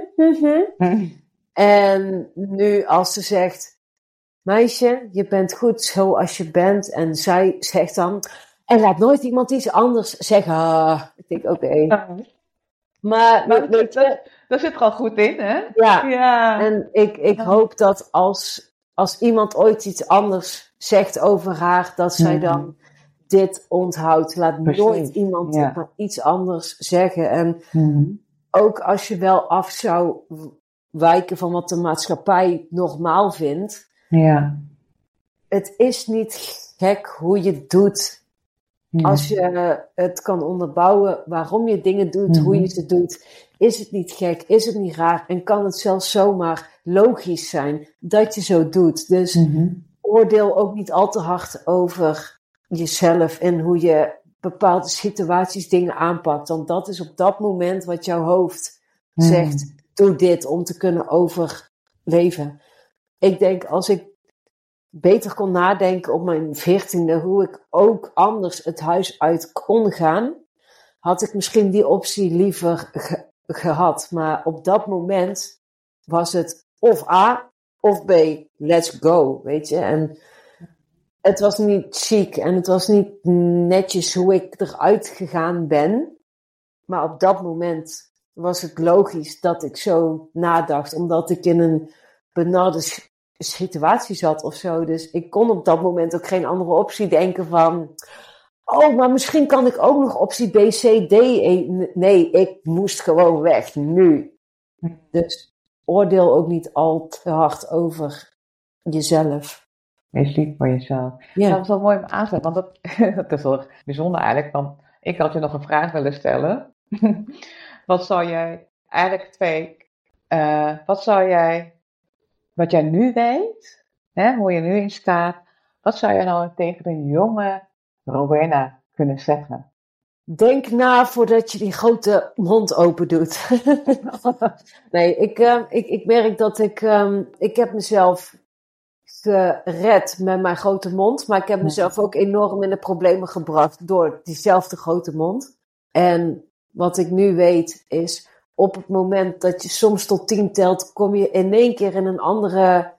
En nu als ze zegt, meisje, je bent goed zoals je bent. En zij zegt dan, en laat nooit iemand iets anders zeggen. Ik denk, oké. Maar daar zit gewoon goed in, hè? Ja. En ik hoop dat als iemand ooit iets anders zegt over haar, dat zij dan dit onthoudt. Laat nooit iemand maar iets anders zeggen. En ook als je wel af zou wijken van wat de maatschappij normaal vindt. Ja. Het is niet gek hoe je het doet. Als je het kan onderbouwen waarom je dingen doet, hoe je ze doet. Is het niet gek? Is het niet raar? En kan het zelfs zomaar logisch zijn dat je zo doet? Dus oordeel ook niet al te hard over jezelf en hoe je bepaalde situaties, dingen aanpakt. Want dat is op dat moment wat jouw hoofd zegt. Doe dit om te kunnen overleven. Ik denk als ik beter kon nadenken op mijn 14e, hoe ik ook anders het huis uit kon gaan, had ik misschien die optie liever gehad. Maar op dat moment was het of A of B, let's go, weet je. En het was niet chic en het was niet netjes hoe ik eruit gegaan ben. Maar op dat moment was het logisch dat ik zo nadacht, omdat ik in een benarde situatie zat of zo. Dus ik kon op dat moment ook geen andere optie denken van, oh, maar misschien kan ik ook nog optie B, C, D. Nee, ik moest gewoon weg, nu. Dus oordeel ook niet al te hard over jezelf. Wees lief voor jezelf. Ja. Dat is wel mooi om aan te zetten, want dat is wel bijzonder eigenlijk. Want ik had je nog een vraag willen stellen. Wat zou jij wat jij nu weet, hè, hoe je nu in staat, wat zou je nou tegen de jonge Rowena kunnen zeggen? Denk na voordat je die grote mond open doet. Nee, ik merk dat ik heb mezelf gered met mijn grote mond, maar ik heb mezelf ook enorm in de problemen gebracht door diezelfde grote mond. En wat ik nu weet is, op het moment dat je soms tot 10 telt, kom je in één keer in een andere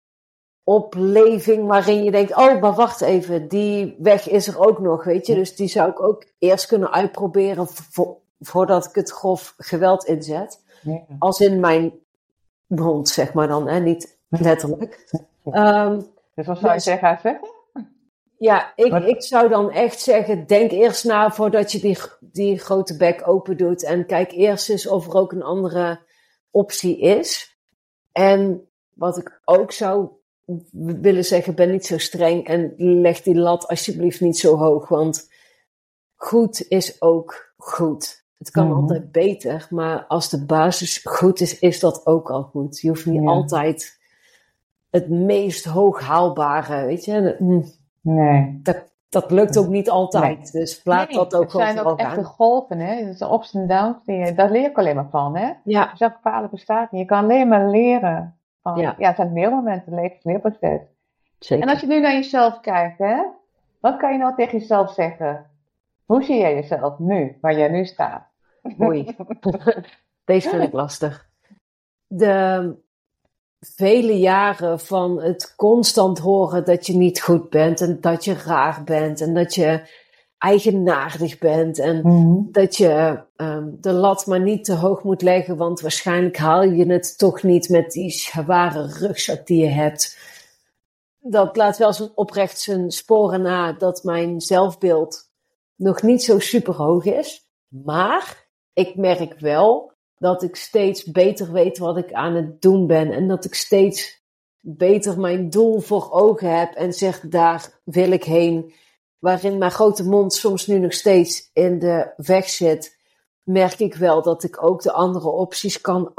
opleving waarin je denkt, oh, maar wacht even, die weg is er ook nog, weet je. Dus die zou ik ook eerst kunnen uitproberen voordat ik het grof geweld inzet. Ja. Als in mijn mond, zeg maar dan, hè, niet letterlijk. Dus wat zou je zeggen? Ja, ik zou dan echt zeggen, denk eerst na voordat je die grote bek open doet. En kijk eerst eens of er ook een andere optie is. En wat ik ook zou willen zeggen, ben niet zo streng en leg die lat alsjeblieft niet zo hoog. Want goed is ook goed. Het kan altijd beter, maar als de basis goed is, is dat ook al goed. Je hoeft niet altijd het meest hoog haalbare, weet je. Nee. Dat lukt ook niet altijd. Nee. Dus laat dat ook gewoon. Het zijn ook echte golven, hè. Dus de ups en downs, daar leer ik alleen maar van, hè. Ja. Zulke falen bestaat niet. Je kan alleen maar leren. Het zijn leermomenten, leerproces. Zeker. En als je nu naar jezelf kijkt, hè. Wat kan je nou tegen jezelf zeggen? Hoe zie jij jezelf nu, waar jij nu staat? Oei. Deze vind ik lastig. De vele jaren van het constant horen dat je niet goed bent en dat je raar bent en dat je eigenaardig bent en dat je de lat maar niet te hoog moet leggen, want waarschijnlijk haal je het toch niet met die zware rugzak die je hebt. Dat laat wel zo oprecht zijn sporen na dat mijn zelfbeeld nog niet zo super hoog is, maar ik merk wel dat ik steeds beter weet wat ik aan het doen ben. En dat ik steeds beter mijn doel voor ogen heb en zeg, daar wil ik heen. Waarin mijn grote mond soms nu nog steeds in de weg zit, merk ik wel dat ik ook de andere opties kan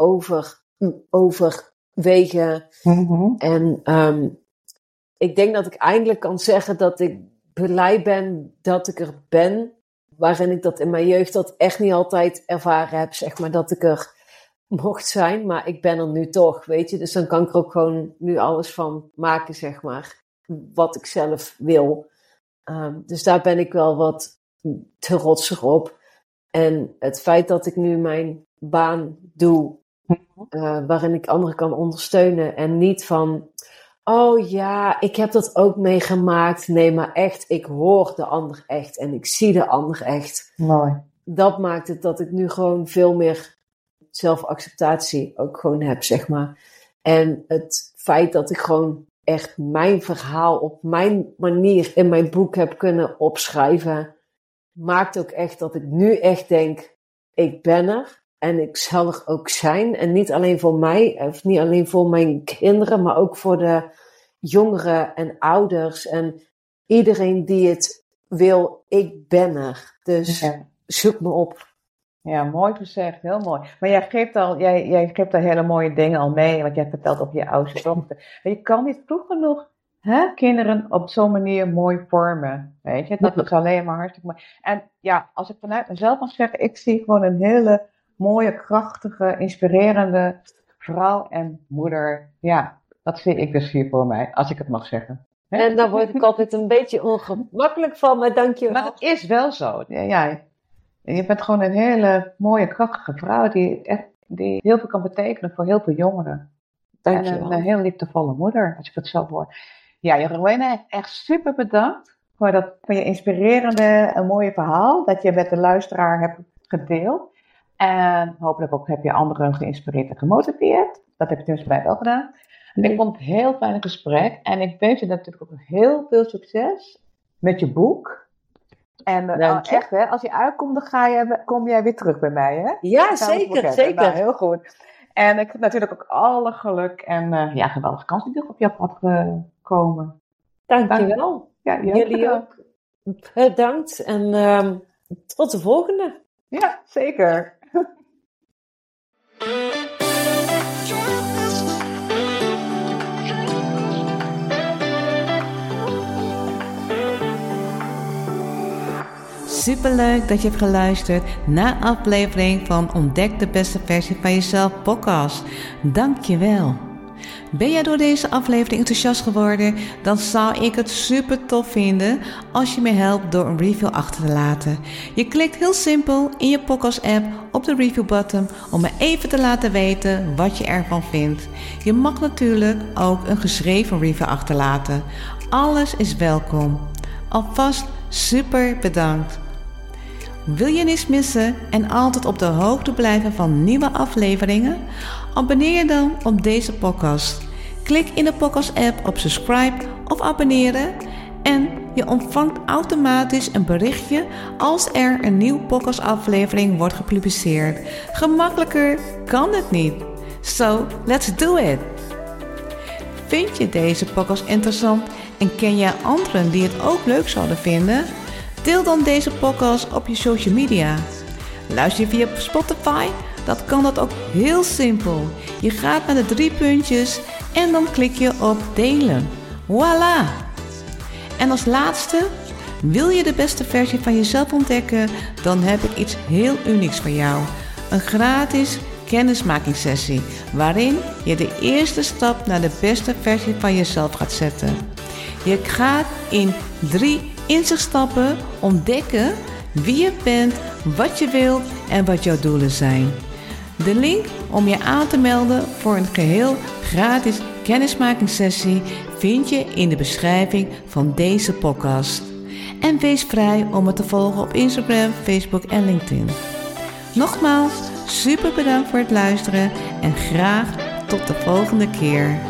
overwegen. Mhm. En ik denk dat ik eindelijk kan zeggen dat ik blij ben dat ik er ben. Waarin ik dat in mijn jeugd dat echt niet altijd ervaren heb, zeg maar, dat ik er mocht zijn. Maar ik ben er nu toch, weet je. Dus dan kan ik er ook gewoon nu alles van maken, zeg maar. Wat ik zelf wil. Dus daar ben ik wel wat trotsig op. En het feit dat ik nu mijn baan doe, waarin ik anderen kan ondersteunen. En niet van, oh ja, ik heb dat ook meegemaakt. Nee, maar echt, ik hoor de ander echt. En ik zie de ander echt. Mooi. Dat maakt het dat ik nu gewoon veel meer zelfacceptatie ook gewoon heb, zeg maar. En het feit dat ik gewoon echt mijn verhaal op mijn manier in mijn boek heb kunnen opschrijven, maakt ook echt dat ik nu echt denk, ik ben er en ik zal er ook zijn. En niet alleen voor mij, of niet alleen voor mijn kinderen, maar ook voor de jongeren en ouders en iedereen die het wil, ik ben er. Dus zoek me op. Ja, mooi gezegd, heel mooi. Maar jij geeft al hele mooie dingen al mee, want jij vertelt over je oudste dochter. Maar je kan niet vroeg genoeg kinderen op zo'n manier mooi vormen, weet je. Dat is alleen maar hartstikke mooi. En ja, als ik vanuit mezelf mag zeggen, ik zie gewoon een hele mooie, krachtige, inspirerende vrouw en moeder. Ja, dat zie ik dus hier voor mij, als ik het mag zeggen. En daar word ik altijd een beetje ongemakkelijk van, maar dank je wel. Maar het is wel zo. Ja. Je bent gewoon een hele mooie, krachtige vrouw die heel veel kan betekenen voor heel veel jongeren. Dank je wel. En een heel liefdevolle moeder, als ik het zo hoor. Ja, Rowena, echt super bedankt voor je inspirerende en mooie verhaal dat je met de luisteraar hebt gedeeld. En hopelijk ook heb je anderen geïnspireerd en gemotiveerd. Dat heb je tenminste bij wel gedaan. En ik vond het een heel fijn gesprek. En ik wens je natuurlijk ook heel veel succes met je boek. En echt, hè, als je uitkomt, dan kom jij weer terug bij mij, hè? Ja, zeker. Nou, heel goed. En ik heb natuurlijk ook alle geluk en geweldige kans die op je pad komen. Dankjewel. Ja, jullie ook. Bedankt en tot de volgende. Ja, zeker. Superleuk dat je hebt geluisterd naar aflevering van Ontdek de beste versie van jezelf podcast. Dankjewel. Ben jij door deze aflevering enthousiast geworden? Dan zou ik het super tof vinden als je me helpt door een review achter te laten. Je klikt heel simpel in je podcast app op de review button om me even te laten weten wat je ervan vindt. Je mag natuurlijk ook een geschreven review achterlaten. Alles is welkom. Alvast super bedankt. Wil je niets missen en altijd op de hoogte blijven van nieuwe afleveringen? Abonneer je dan op deze podcast. Klik in de podcast app op subscribe of abonneren en je ontvangt automatisch een berichtje als er een nieuwe podcastaflevering wordt gepubliceerd. Gemakkelijker kan het niet. So, let's do it! Vind je deze podcast interessant en ken jij anderen die het ook leuk zouden vinden? Deel dan deze podcast op je social media. Luister je via Spotify? Dat kan dat ook heel simpel. Je gaat naar de 3 puntjes en dan klik je op delen. Voilà! En als laatste, wil je de beste versie van jezelf ontdekken? Dan heb ik iets heel unieks voor jou. Een gratis kennismakingssessie waarin je de eerste stap naar de beste versie van jezelf gaat zetten. Je gaat in 3 inzichtstappen ontdekken wie je bent, wat je wilt en wat jouw doelen zijn. De link om je aan te melden voor een geheel gratis kennismakingssessie vind je in de beschrijving van deze podcast. En wees vrij om me te volgen op Instagram, Facebook en LinkedIn. Nogmaals, super bedankt voor het luisteren en graag tot de volgende keer.